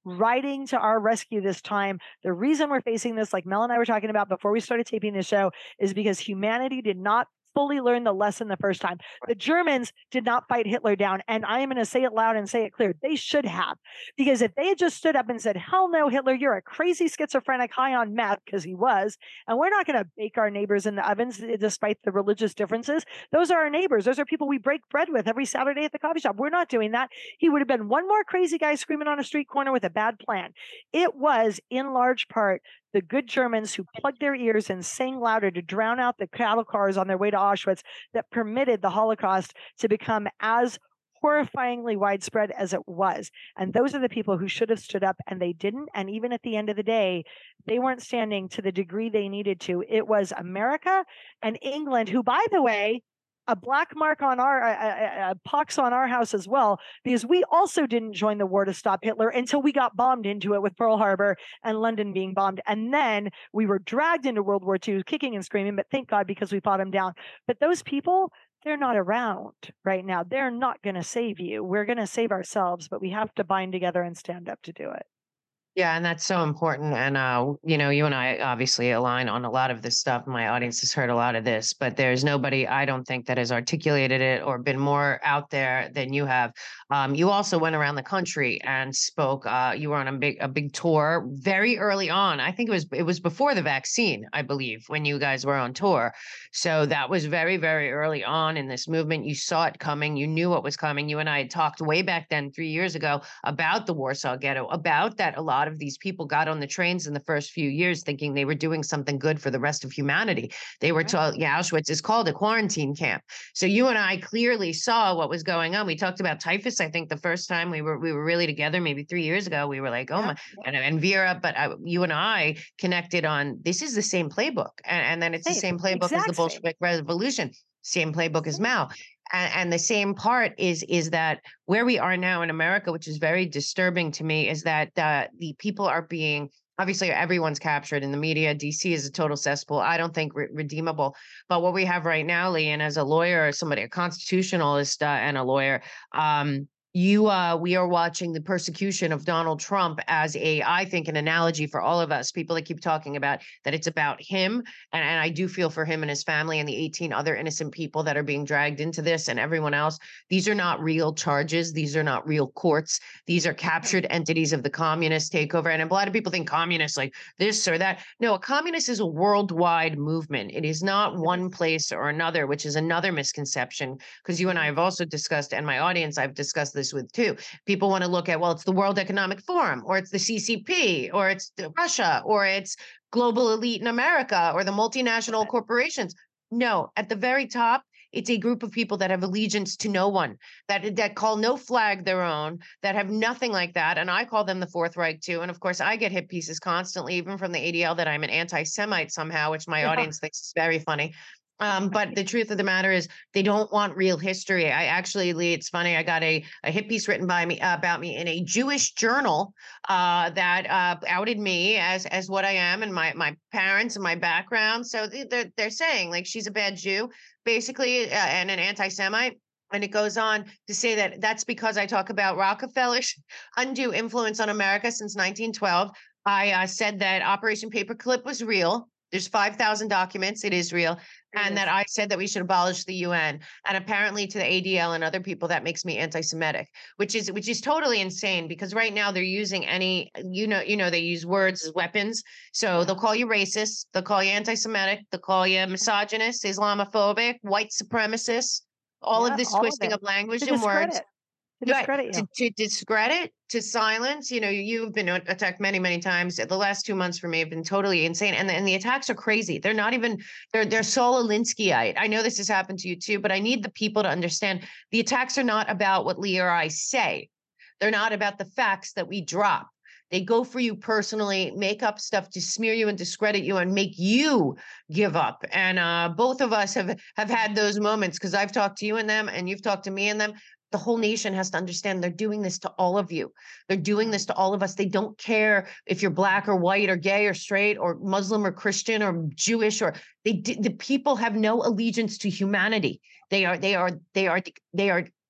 riding to our rescue this time. The reason we're facing this, like Mel and I were talking about before we started taping this show, is because humanity did not fully learn the lesson the first time. The Germans did not fight Hitler down. And I am going to say it loud and say it clear. They should have. Because if they had just stood up and said, hell no, Hitler, you're a crazy schizophrenic high on meth, because he was, and we're not going to bake our neighbors in the ovens despite the religious differences. Those are our neighbors. Those are people we break bread with every Saturday at the coffee shop. We're not doing that. He would have been one more crazy guy screaming on a street corner with a bad plan. It was, in large part, the good Germans who plugged their ears and sang louder to drown out the cattle cars on their way to Auschwitz that permitted the Holocaust to become as horrifyingly widespread as it was. And those are the people who should have stood up, and they didn't. And even at the end of the day, they weren't standing to the degree they needed to. It was America and England, who, by the way, a black mark on our uh, uh, uh, pox on our house as well, because we also didn't join the war to stop Hitler until we got bombed into it with Pearl Harbor and London being bombed. And then we were dragged into World War Two, kicking and screaming, but thank God, because we fought him down. But those people, they're not around right now. They're not going to save you. We're going to save ourselves, but we have to bind together and stand up to do it. Yeah, and that's so important. And uh, you know, you and I obviously align on a lot of this stuff. My audience has heard a lot of this, but there's nobody, I don't think, that has articulated it or been more out there than you have. Um, you also went around the country and spoke. Uh, you were on a big a big tour very early on. I think it was it was before the vaccine, I believe, when you guys were on tour. So that was very, very early on in this movement. You saw it coming. You knew what was coming. You and I had talked way back then, three years ago, about the Warsaw Ghetto, about that a lot of these people got on the trains in the first few years thinking they were doing something good for the rest of humanity. They were told, yeah, Auschwitz is called a quarantine camp. So you and I clearly saw what was going on. We talked about typhus, I think, the first time we were we were really together, maybe three years ago. We were like, oh Yeah, my, yeah. and, and Vera, but I, you and I connected on this is the same playbook. And, and then it's the Same, same playbook as the exact same. Bolshevik Revolution, same playbook as Same. Mao. And, and the same part is is that where we are now in America, which is very disturbing to me, is that uh, the people are being, obviously everyone's captured in the media. D C is a total cesspool. I don't think re- redeemable. But what we have right now, Lee, and as a lawyer, somebody, a constitutionalist uh, and a lawyer, um, you, uh, we are watching the persecution of Donald Trump as a, I think, an analogy for all of us. People that keep talking about that it's about him, and, and I do feel for him and his family and the eighteen other innocent people that are being dragged into this, and everyone else. These are not real charges. These are not real courts. These are captured entities of the communist takeover. And a lot of people think communists like this or that. No, a communist is a worldwide movement. It is not one place or another, which is another misconception. Because you and I have also discussed, and my audience I've discussed this with too. People want to look at, well, it's the World Economic Forum, or it's the C C P, or it's Russia, or it's global elite in America, or the multinational corporations. No, at the very top, it's a group of people that have allegiance to no one, that that call no flag their own, that have nothing like that. And I call them the Fourth Reich too. And of course, I get hit pieces constantly, even from the A D L, that I'm an anti-Semite somehow, which my Yeah. audience thinks is very funny. Um, but the truth of the matter is, they don't want real history. I actually, Lee, it's funny. I got a, a hit piece written by me uh, about me in a Jewish journal uh, that uh, outed me as as what I am and my my parents and my background. So they're they're saying like she's a bad Jew, basically, uh, and an anti-Semite. And it goes on to say that that's because I talk about Rockefeller's undue influence on America since nineteen twelve. I uh, said that Operation Paperclip was real. There's five thousand documents. It is real. And that I said that we should abolish the U N. And apparently to the A D L and other people, that makes me anti-Semitic, which is which is totally insane, because right now they're using any, you know, you know, they use words as weapons. So they'll call you racist, they'll call you anti-Semitic, they'll call you misogynist, Islamophobic, white supremacist, all Yeah, of this all of twisting it. of language To and words. discredit. To Right. discredit To, you. to discredit, to silence. You know, you've been a- attacked many, many times. The last two months for me have been totally insane. And the, and the attacks are crazy. They're not even, they're, they're Saul Alinskyite. I know this has happened to you too, but I need the people to understand the attacks are not about what Lee or I say. They're not about the facts that we drop. They go for you personally, make up stuff to smear you and discredit you and make you give up. And uh, both of us have have had those moments, because I've talked to you and them, and you've talked to me and them. The whole nation has to understand they're doing this to all of you. They're doing this to all of us. They don't care if you're black or white or gay or straight or Muslim or Christian or Jewish, or they the people have no allegiance to humanity. They are they are they are they are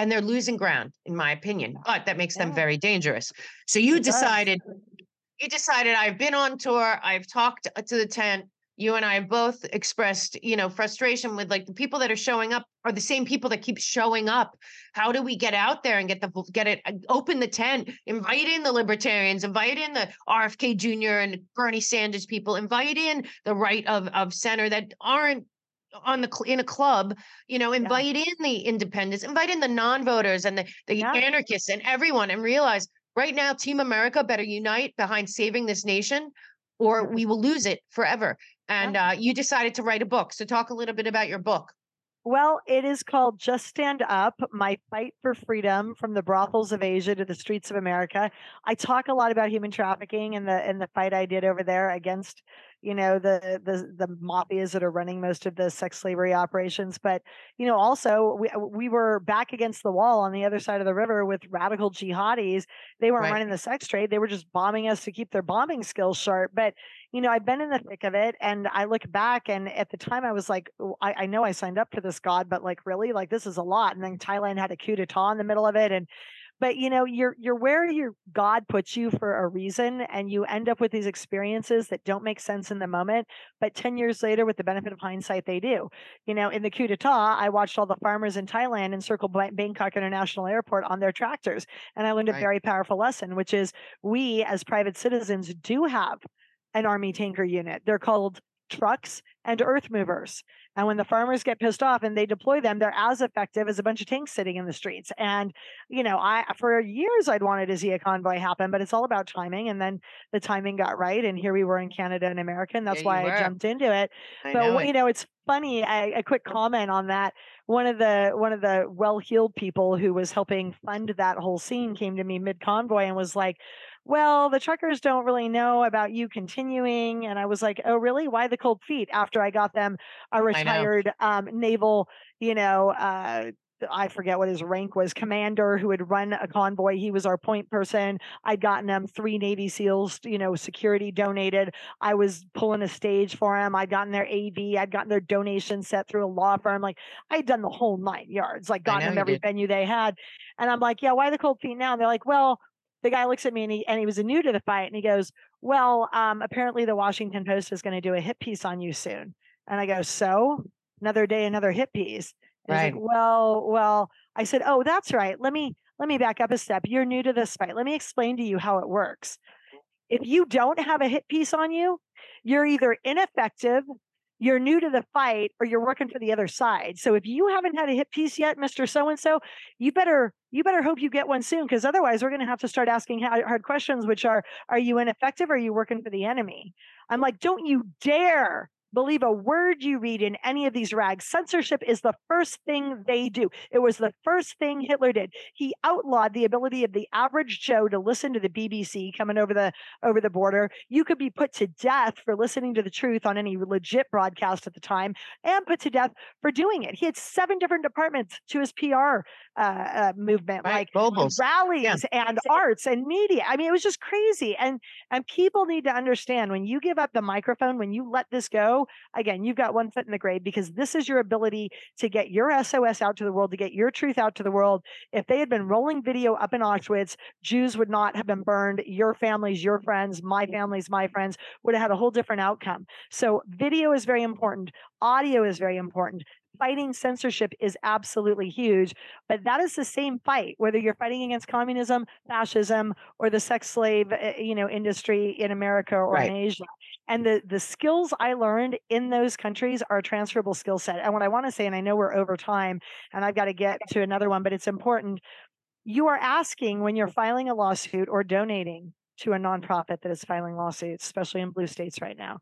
and they're losing ground, in my opinion, but that makes them Yeah, very dangerous. So you it does. decided, you decided, I've been on tour, I've talked to the tent. You and I have both expressed, you know, frustration with like the people that are showing up are the same people that keep showing up. How do we get out there and get the get it uh, open the tent, invite in the libertarians, invite in the R F K Junior and Bernie Sanders people, invite in the right of of center that aren't on the in a club, you know, Yeah, invite in the independents, invite in the non-voters and the, the yeah, anarchists and everyone, and realize right now, Team America better unite behind saving this nation, or we will lose it forever. yeah. And uh, you decided to write a book. So talk a little bit about your book. Well, it is called Just Stand Up, My Fight for Freedom from the Brothels of Asia to the Streets of America. I talk a lot about human trafficking and the and the fight I did over there against, you know, the the the mafias that are running most of the sex slavery operations. But, you know, also we we were back against the wall on the other side of the river with radical jihadis. They weren't Right. running the sex trade. They were just bombing us to keep their bombing skills sharp. But you know, I've been in the thick of it and I look back and at the time I was like, "Oh, I, I know I signed up for this, God, but like really, like this is a lot." And then Thailand had a coup d'etat in the middle of it. And but you know, you're you're where your God puts you for a reason, and you end up with these experiences that don't make sense in the moment, but ten years later, with the benefit of hindsight, they do. You know, in the coup d'etat, I watched all the farmers in Thailand encircle Ba- Bangkok International Airport on their tractors, and I learned a Right. very powerful lesson, which is we as private citizens do have an army tanker unit. They're called trucks and earth movers. And when the farmers get pissed off and they deploy them, they're as effective as a bunch of tanks sitting in the streets. And, you know, I for years I'd wanted to see a convoy happen, but it's all about timing. And then the timing got right. And here we were in Canada and America. And Yeah, that's you why I were. jumped into it. I But know what- it. you know, it's funny, a, a quick comment on that. One of the one of the well-heeled people who was helping fund that whole scene came to me mid-convoy and was like, well, the truckers don't really know about you continuing. And I was like, oh, really? Why the cold feet? After I got them a I know. retired um, naval, you know, uh, I forget what his rank was, commander who had run a convoy. He was our point person. I'd gotten him three Navy SEALs, you know, security donated. I was pulling a stage for him. I'd gotten their A V. I'd gotten their donation set through a law firm. Like I'd done the whole nine yards, like I gotten know them you every did. venue they had. And I'm like, yeah, why the cold feet now? And they're like, well, the guy looks at me and he and he was new to the fight and he goes, well, um, apparently the Washington Post is going to do a hit piece on you soon. And I go, so another day, another hit piece. And he's like, Right. well, well, I said, oh, that's right. Let me let me back up a step. You're new to this fight. Let me explain to you how it works. If you don't have a hit piece on you, you're either ineffective, you're new to the fight, or you're working for the other side. So if you haven't had a hit piece yet, Mister So and so, you better you better hope you get one soon, because otherwise we're going to have to start asking hard, hard questions, which are: Are you ineffective? Or are you working for the enemy? I'm like, don't you dare believe a word you read in any of these rags. Censorship is the first thing they do. It was the first thing Hitler did. He outlawed the ability of the average Joe to listen to the B B C coming over the over the border. You could be put to death for listening to the truth on any legit broadcast at the time, and put to death for doing it. He had seven different departments to his P R uh, uh, movement, Right. like Mobiles. Yeah. rallies and arts and media. I mean, it was just crazy. And and people need to understand, when you give up the microphone, when you let this go, again, you've got one foot in the grave, because this is your ability to get your S O S out to the world, to get your truth out to the world. If they had been rolling video up in Auschwitz, Jews would not have been burned. Your families, your friends, my families, my friends would have had a whole different outcome. So video is very important. Audio is very important. Fighting censorship is absolutely huge, but that is the same fight, whether you're fighting against communism, fascism, or the sex slave, uh, you know, industry in America or in Right. Asia. And the the skills I learned in those countries are a transferable skill set. And what I want to say, and I know we're over time, and I've got to get to another one, but it's important. You are asking, when you're filing a lawsuit or donating to a nonprofit that is filing lawsuits, especially in blue states right now,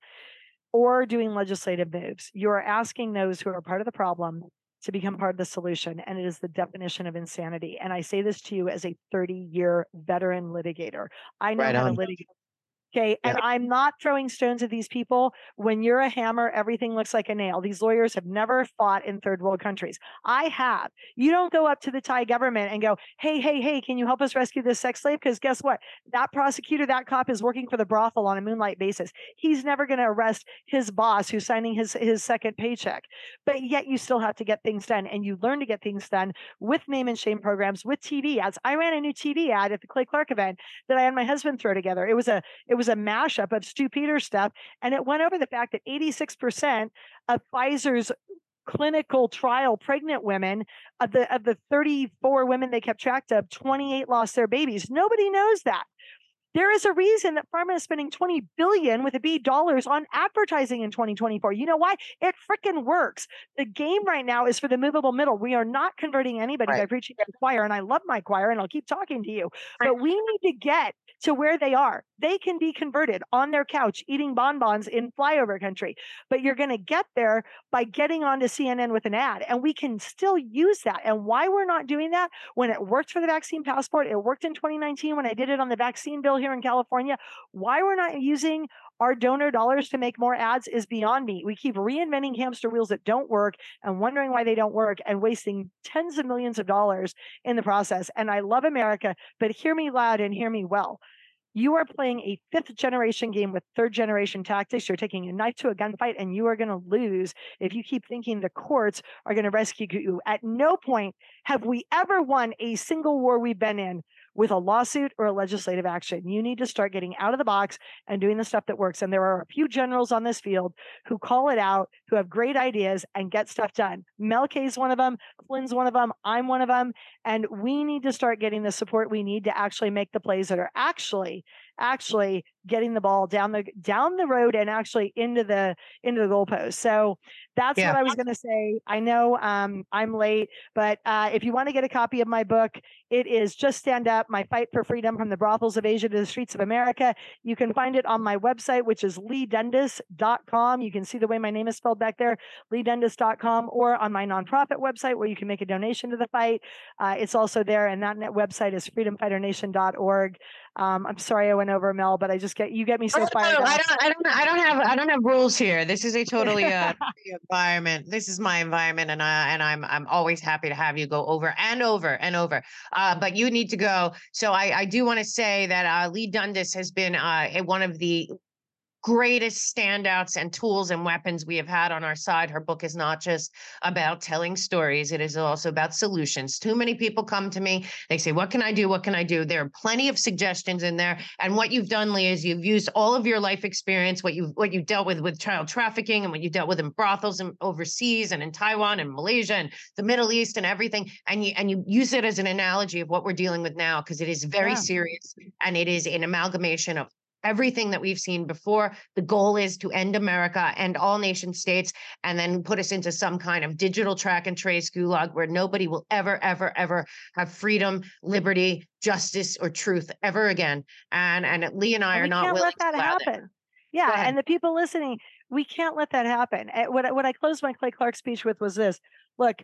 or doing legislative moves, you are asking those who are part of the problem to become part of the solution. And it is the definition of insanity. And I say this to you as a thirty year veteran litigator. I know Right how to on. litigate. Okay. Yeah. And I'm not throwing stones at these people. When you're a hammer, everything looks like a nail. These lawyers have never fought in third world countries. I have. You don't go up to the Thai government and go, hey, hey, hey, can you help us rescue this sex slave? Because guess what? That prosecutor, that cop is working for the brothel on a moonlight basis. He's never going to arrest his boss who's signing his, his second paycheck. But yet you still have to get things done. And you learn to get things done with name and shame programs, with T V ads. I ran a new T V ad at the Clay Clark event that I had my husband throw together. It was a it was a mashup of Stu Peters stuff, and it went over the fact that eighty-six percent of Pfizer's clinical trial pregnant women, of the of the thirty-four women they kept track of, twenty-eight lost their babies. Nobody knows that. There is a reason that pharma is spending twenty billion with a B dollars on advertising in twenty twenty-four. You know why? It freaking works. The game right now is for the movable middle. We are not converting anybody Right. by preaching to the choir, and I love my choir, and I'll keep talking to you. But we need to get to where they are. They can be converted on their couch eating bonbons in flyover country, but you're going to get there by getting onto C N N with an ad, and we can still use that. And why we're not doing that when it worked for the vaccine passport, it worked in twenty nineteen when I did it on the vaccine bill here in California. Why we're not using our donor dollars to make more ads is beyond me. We keep reinventing hamster wheels that don't work and wondering why they don't work and wasting tens of millions of dollars in the process. And I love America, but hear me loud and hear me well. You are playing a fifth generation game with third generation tactics. You're taking a knife to a gunfight, and you are going to lose if you keep thinking the courts are going to rescue you. At no point have we ever won a single war we've been in with a lawsuit or a legislative action. You need to start getting out of the box and doing the stuff that works. And there are a few generals on this field who call it out, who have great ideas and get stuff done. Mel K's one of them. Flynn's one of them. I'm one of them. And we need to start getting the support we need to actually make the plays that are actually, actually getting the ball down the down the road and actually into the into the goalpost. So that's Yeah. what I was going to say. I know um, I'm late, but uh, if you want to get a copy of my book, it is Just Stand Up, My Fight for Freedom from the Brothels of Asia to the Streets of America. You can find it on my website, which is lee dundas dot com. You can see the way my name is spelled back there, lee dundas dot com, or on my nonprofit website where you can make a donation to the fight. Uh, it's also there, and that net website is freedom fighter nation dot org. Um, I'm sorry I went over, Mel, but I just get you get me so Oh, fired no, up. I don't, I don't, I don't have, I don't have rules here. This is a totally uh, free environment. This is my environment, and I, and I'm, I'm always happy to have you go over and over and over. Uh, but you need to go. So I, I do want to say that uh, Leigh Dundas has been uh, one of the greatest standouts and tools and weapons we have had on our side. Her book is not just about telling stories. It is also about solutions. Too many people come to me. They say, what can I do? What can I do? There are plenty of suggestions in there. And what you've done, Leigh, is you've used all of your life experience, what you what you dealt with with child trafficking and what you dealt with in brothels and overseas and in Taiwan and Malaysia and the Middle East and everything. And you and you use it as an analogy of what we're dealing with now, because it is very Yeah. serious, and it is an amalgamation of everything that we've seen before. The goal is to end America and all nation states, and then put us into some kind of digital track and trace gulag where nobody will ever, ever, ever have freedom, liberty, justice, or truth ever again. And and Leigh and I And are we not can't willing let that to allow that. happen. Go Yeah, ahead. and the people listening, we can't let that happen. Uh, What I- what I closed my Clay Clark speech with was this: look,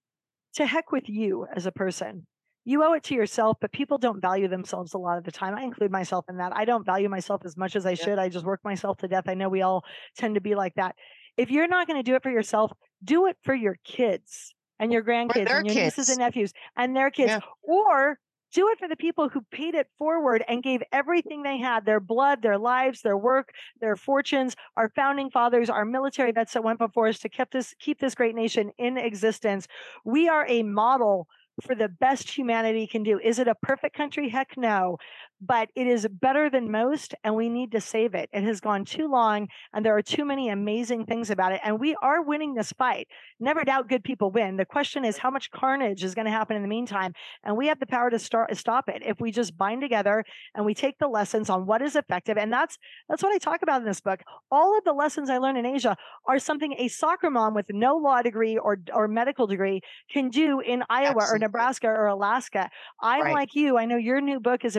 to heck with you as a person. You owe it to yourself, but people don't value themselves a lot of the time. I include myself in that. I don't value myself as much as I Yeah. should. I just work myself to death. I know we all tend to be like that. If you're not going to do it for yourself, do it for your kids and your Or grandkids their and your nieces and kids. nephews and their kids, Yeah. or do it for the people who paid it forward and gave everything they had, their blood, their lives, their work, their fortunes, our founding fathers, our military vets that went before us to keep this keep this great nation in existence. We are a model for the best humanity can do. Is it a perfect country? Heck no. But it is better than most, and we need to save it. It has gone too long, and there are too many amazing things about it. And we are winning this fight. Never doubt good people win. The question is how much carnage is going to happen in the meantime. And we have the power to start stop it if we just bind together and we take the lessons on what is effective. And that's that's what I talk about in this book. All of the lessons I learned in Asia are something a soccer mom with no law degree or or medical degree can do in Iowa or Absolutely. Nebraska or Alaska. I'm Right. like you. I know your new book is about arming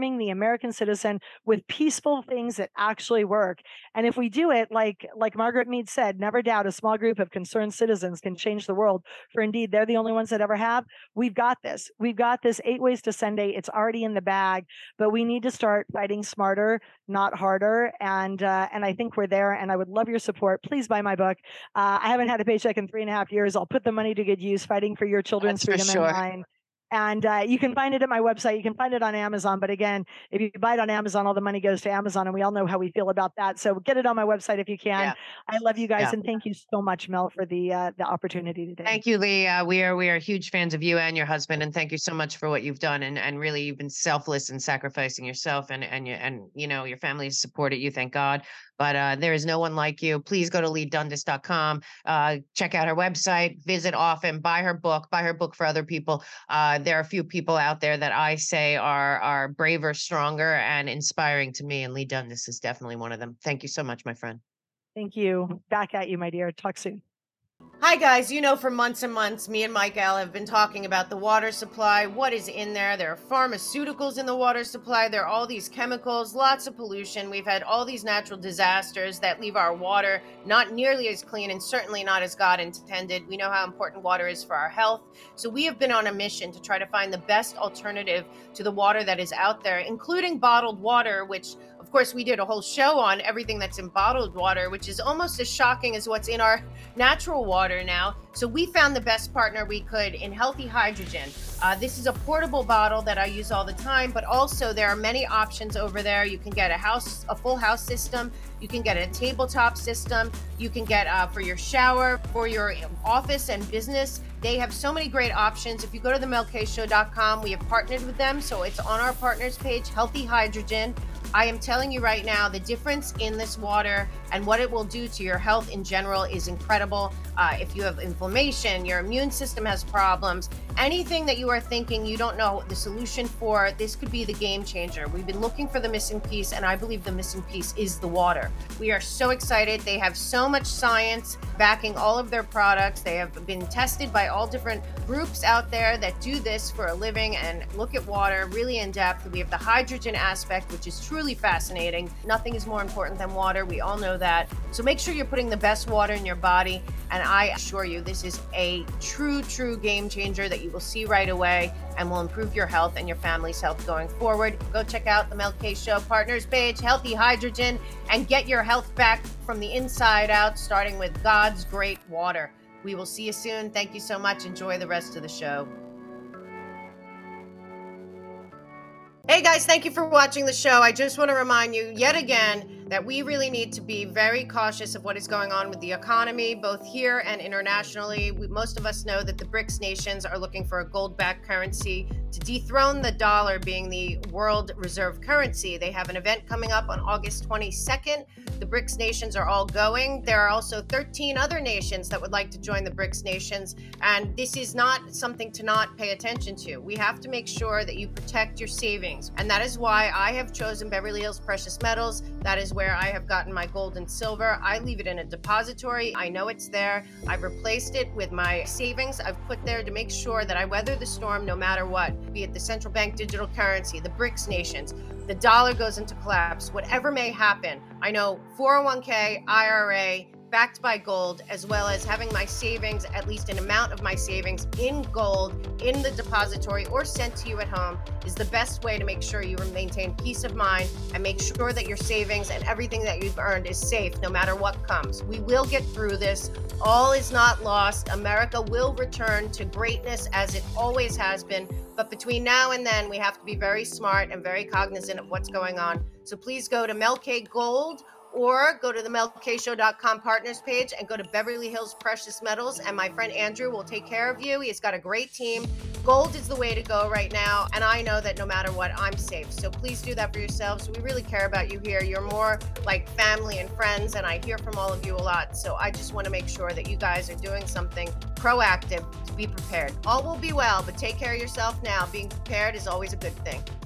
arming the American citizen with peaceful things that actually work. And if we do it, like like Margaret Mead said, never doubt a small group of concerned citizens can change the world. For indeed, they're the only ones that ever have. We've got this. We've got this eight ways to Sunday. It's already in the bag, but we need to start fighting smarter, not harder. And uh, and I think we're there. And I would love your support. Please buy my book. Uh, I haven't had a paycheck in three and a half years. I'll put the money to good use, fighting for your children's That's for freedom and sure. mine. And uh, you can find it at my website. You can find it on Amazon. But again, if you buy it on Amazon, all the money goes to Amazon. And we all know how we feel about that. So get it on my website if you can. Yeah. I love you guys. Yeah. And thank you so much, Mel, for the uh, the opportunity today. Thank you, Lee. Uh, we are we are huge fans of you and your husband, and thank you so much for what you've done. And and really, you've been selfless and sacrificing yourself, and and you and you know your family has supported you. Thank God. But uh, there is no one like you. Please go to lee dundas dot com. Uh, check out her website. Visit often. Buy her book. Buy her book for other people. Uh, there are a few people out there that I say are are braver, stronger, and inspiring to me. And Lee Dundas is definitely one of them. Thank you so much, my friend. Thank you. Back at you, my dear. Talk soon. Hi guys, you know for months and months, me and Mike L have been talking about the water supply, what is in there. There are pharmaceuticals in the water supply, there are all these chemicals, lots of pollution. We've had all these natural disasters that leave our water not nearly as clean and certainly not as God intended. We know how important water is for our health. So we have been on a mission to try to find the best alternative to the water that is out there, including bottled water, which of course we did a whole show on everything that's in bottled water, which is almost as shocking as what's in our natural water now. So we found the best partner we could in Healthy Hydrogen. Uh, this is a portable bottle that I use all the time, but also there are many options over there. You can get a house, a full house system. You can get a tabletop system. You can get uh, for your shower, for your office and business. They have so many great options. If you go to the mel k show dot com, we have partnered with them. So it's on our partners page, Healthy Hydrogen. I am telling you right now, the difference in this water and what it will do to your health in general is incredible. Uh, if you have inflammation, your immune system has problems, anything that you are thinking you don't know the solution for, this could be the game changer. We've been looking for the missing piece, and I believe the missing piece is the water. We are so excited. They have so much science backing all of their products. They have been tested by all different groups out there that do this for a living and look at water really in depth. We have the hydrogen aspect, which is truly fascinating. Nothing is more important than water. We all know that. So make sure you're putting the best water in your body. And I assure you, this is a true, true game changer that you will see right away and will improve your health and your family's health going forward. Go check out the Mel K Show partners page, Healthy Hydrogen, and get your health back from the inside out, starting with God's great water. We will see you soon. Thank you so much. Enjoy the rest of the show. Hey guys, thank you for watching the show. I just want to remind you yet again that we really need to be very cautious of what is going on with the economy, both here and internationally. We, most of us know that the BRICS nations are looking for a gold-backed currency to dethrone the dollar being the world reserve currency. They have an event coming up on August twenty-second. The BRICS nations are all going. There are also thirteen other nations that would like to join the BRICS nations, and this is not something to not pay attention to. We have to make sure that you protect your savings, and that is why I have chosen Beverly Hills Precious Metals. That is where I have gotten my gold and silver. I leave it in a depository. I know it's there. I've replaced it with my savings I've put there to make sure that I weather the storm no matter what, be it the central bank digital currency, the BRICS nations, the dollar goes into collapse, whatever may happen. I know four oh one k, I R A, backed by gold, as well as having my savings, at least an amount of my savings in gold in the depository or sent to you at home, is the best way to make sure you maintain peace of mind and make sure that your savings and everything that you've earned is safe no matter what comes. We will get through this. All is not lost. America will return to greatness as it always has been. But between now and then, we have to be very smart and very cognizant of what's going on. So please go to Mel K Gold, or go to the mel k show dot com partners page and go to Beverly Hills Precious Metals, and my friend Andrew will take care of you. He's got a great team. Gold is the way to go right now, and I know that no matter what, I'm safe. So please do that for yourselves. We really care about you here. You're more like family and friends, and I hear from all of you a lot. So I just want to make sure that you guys are doing something proactive to be prepared. All will be well, but take care of yourself now. Being prepared is always a good thing.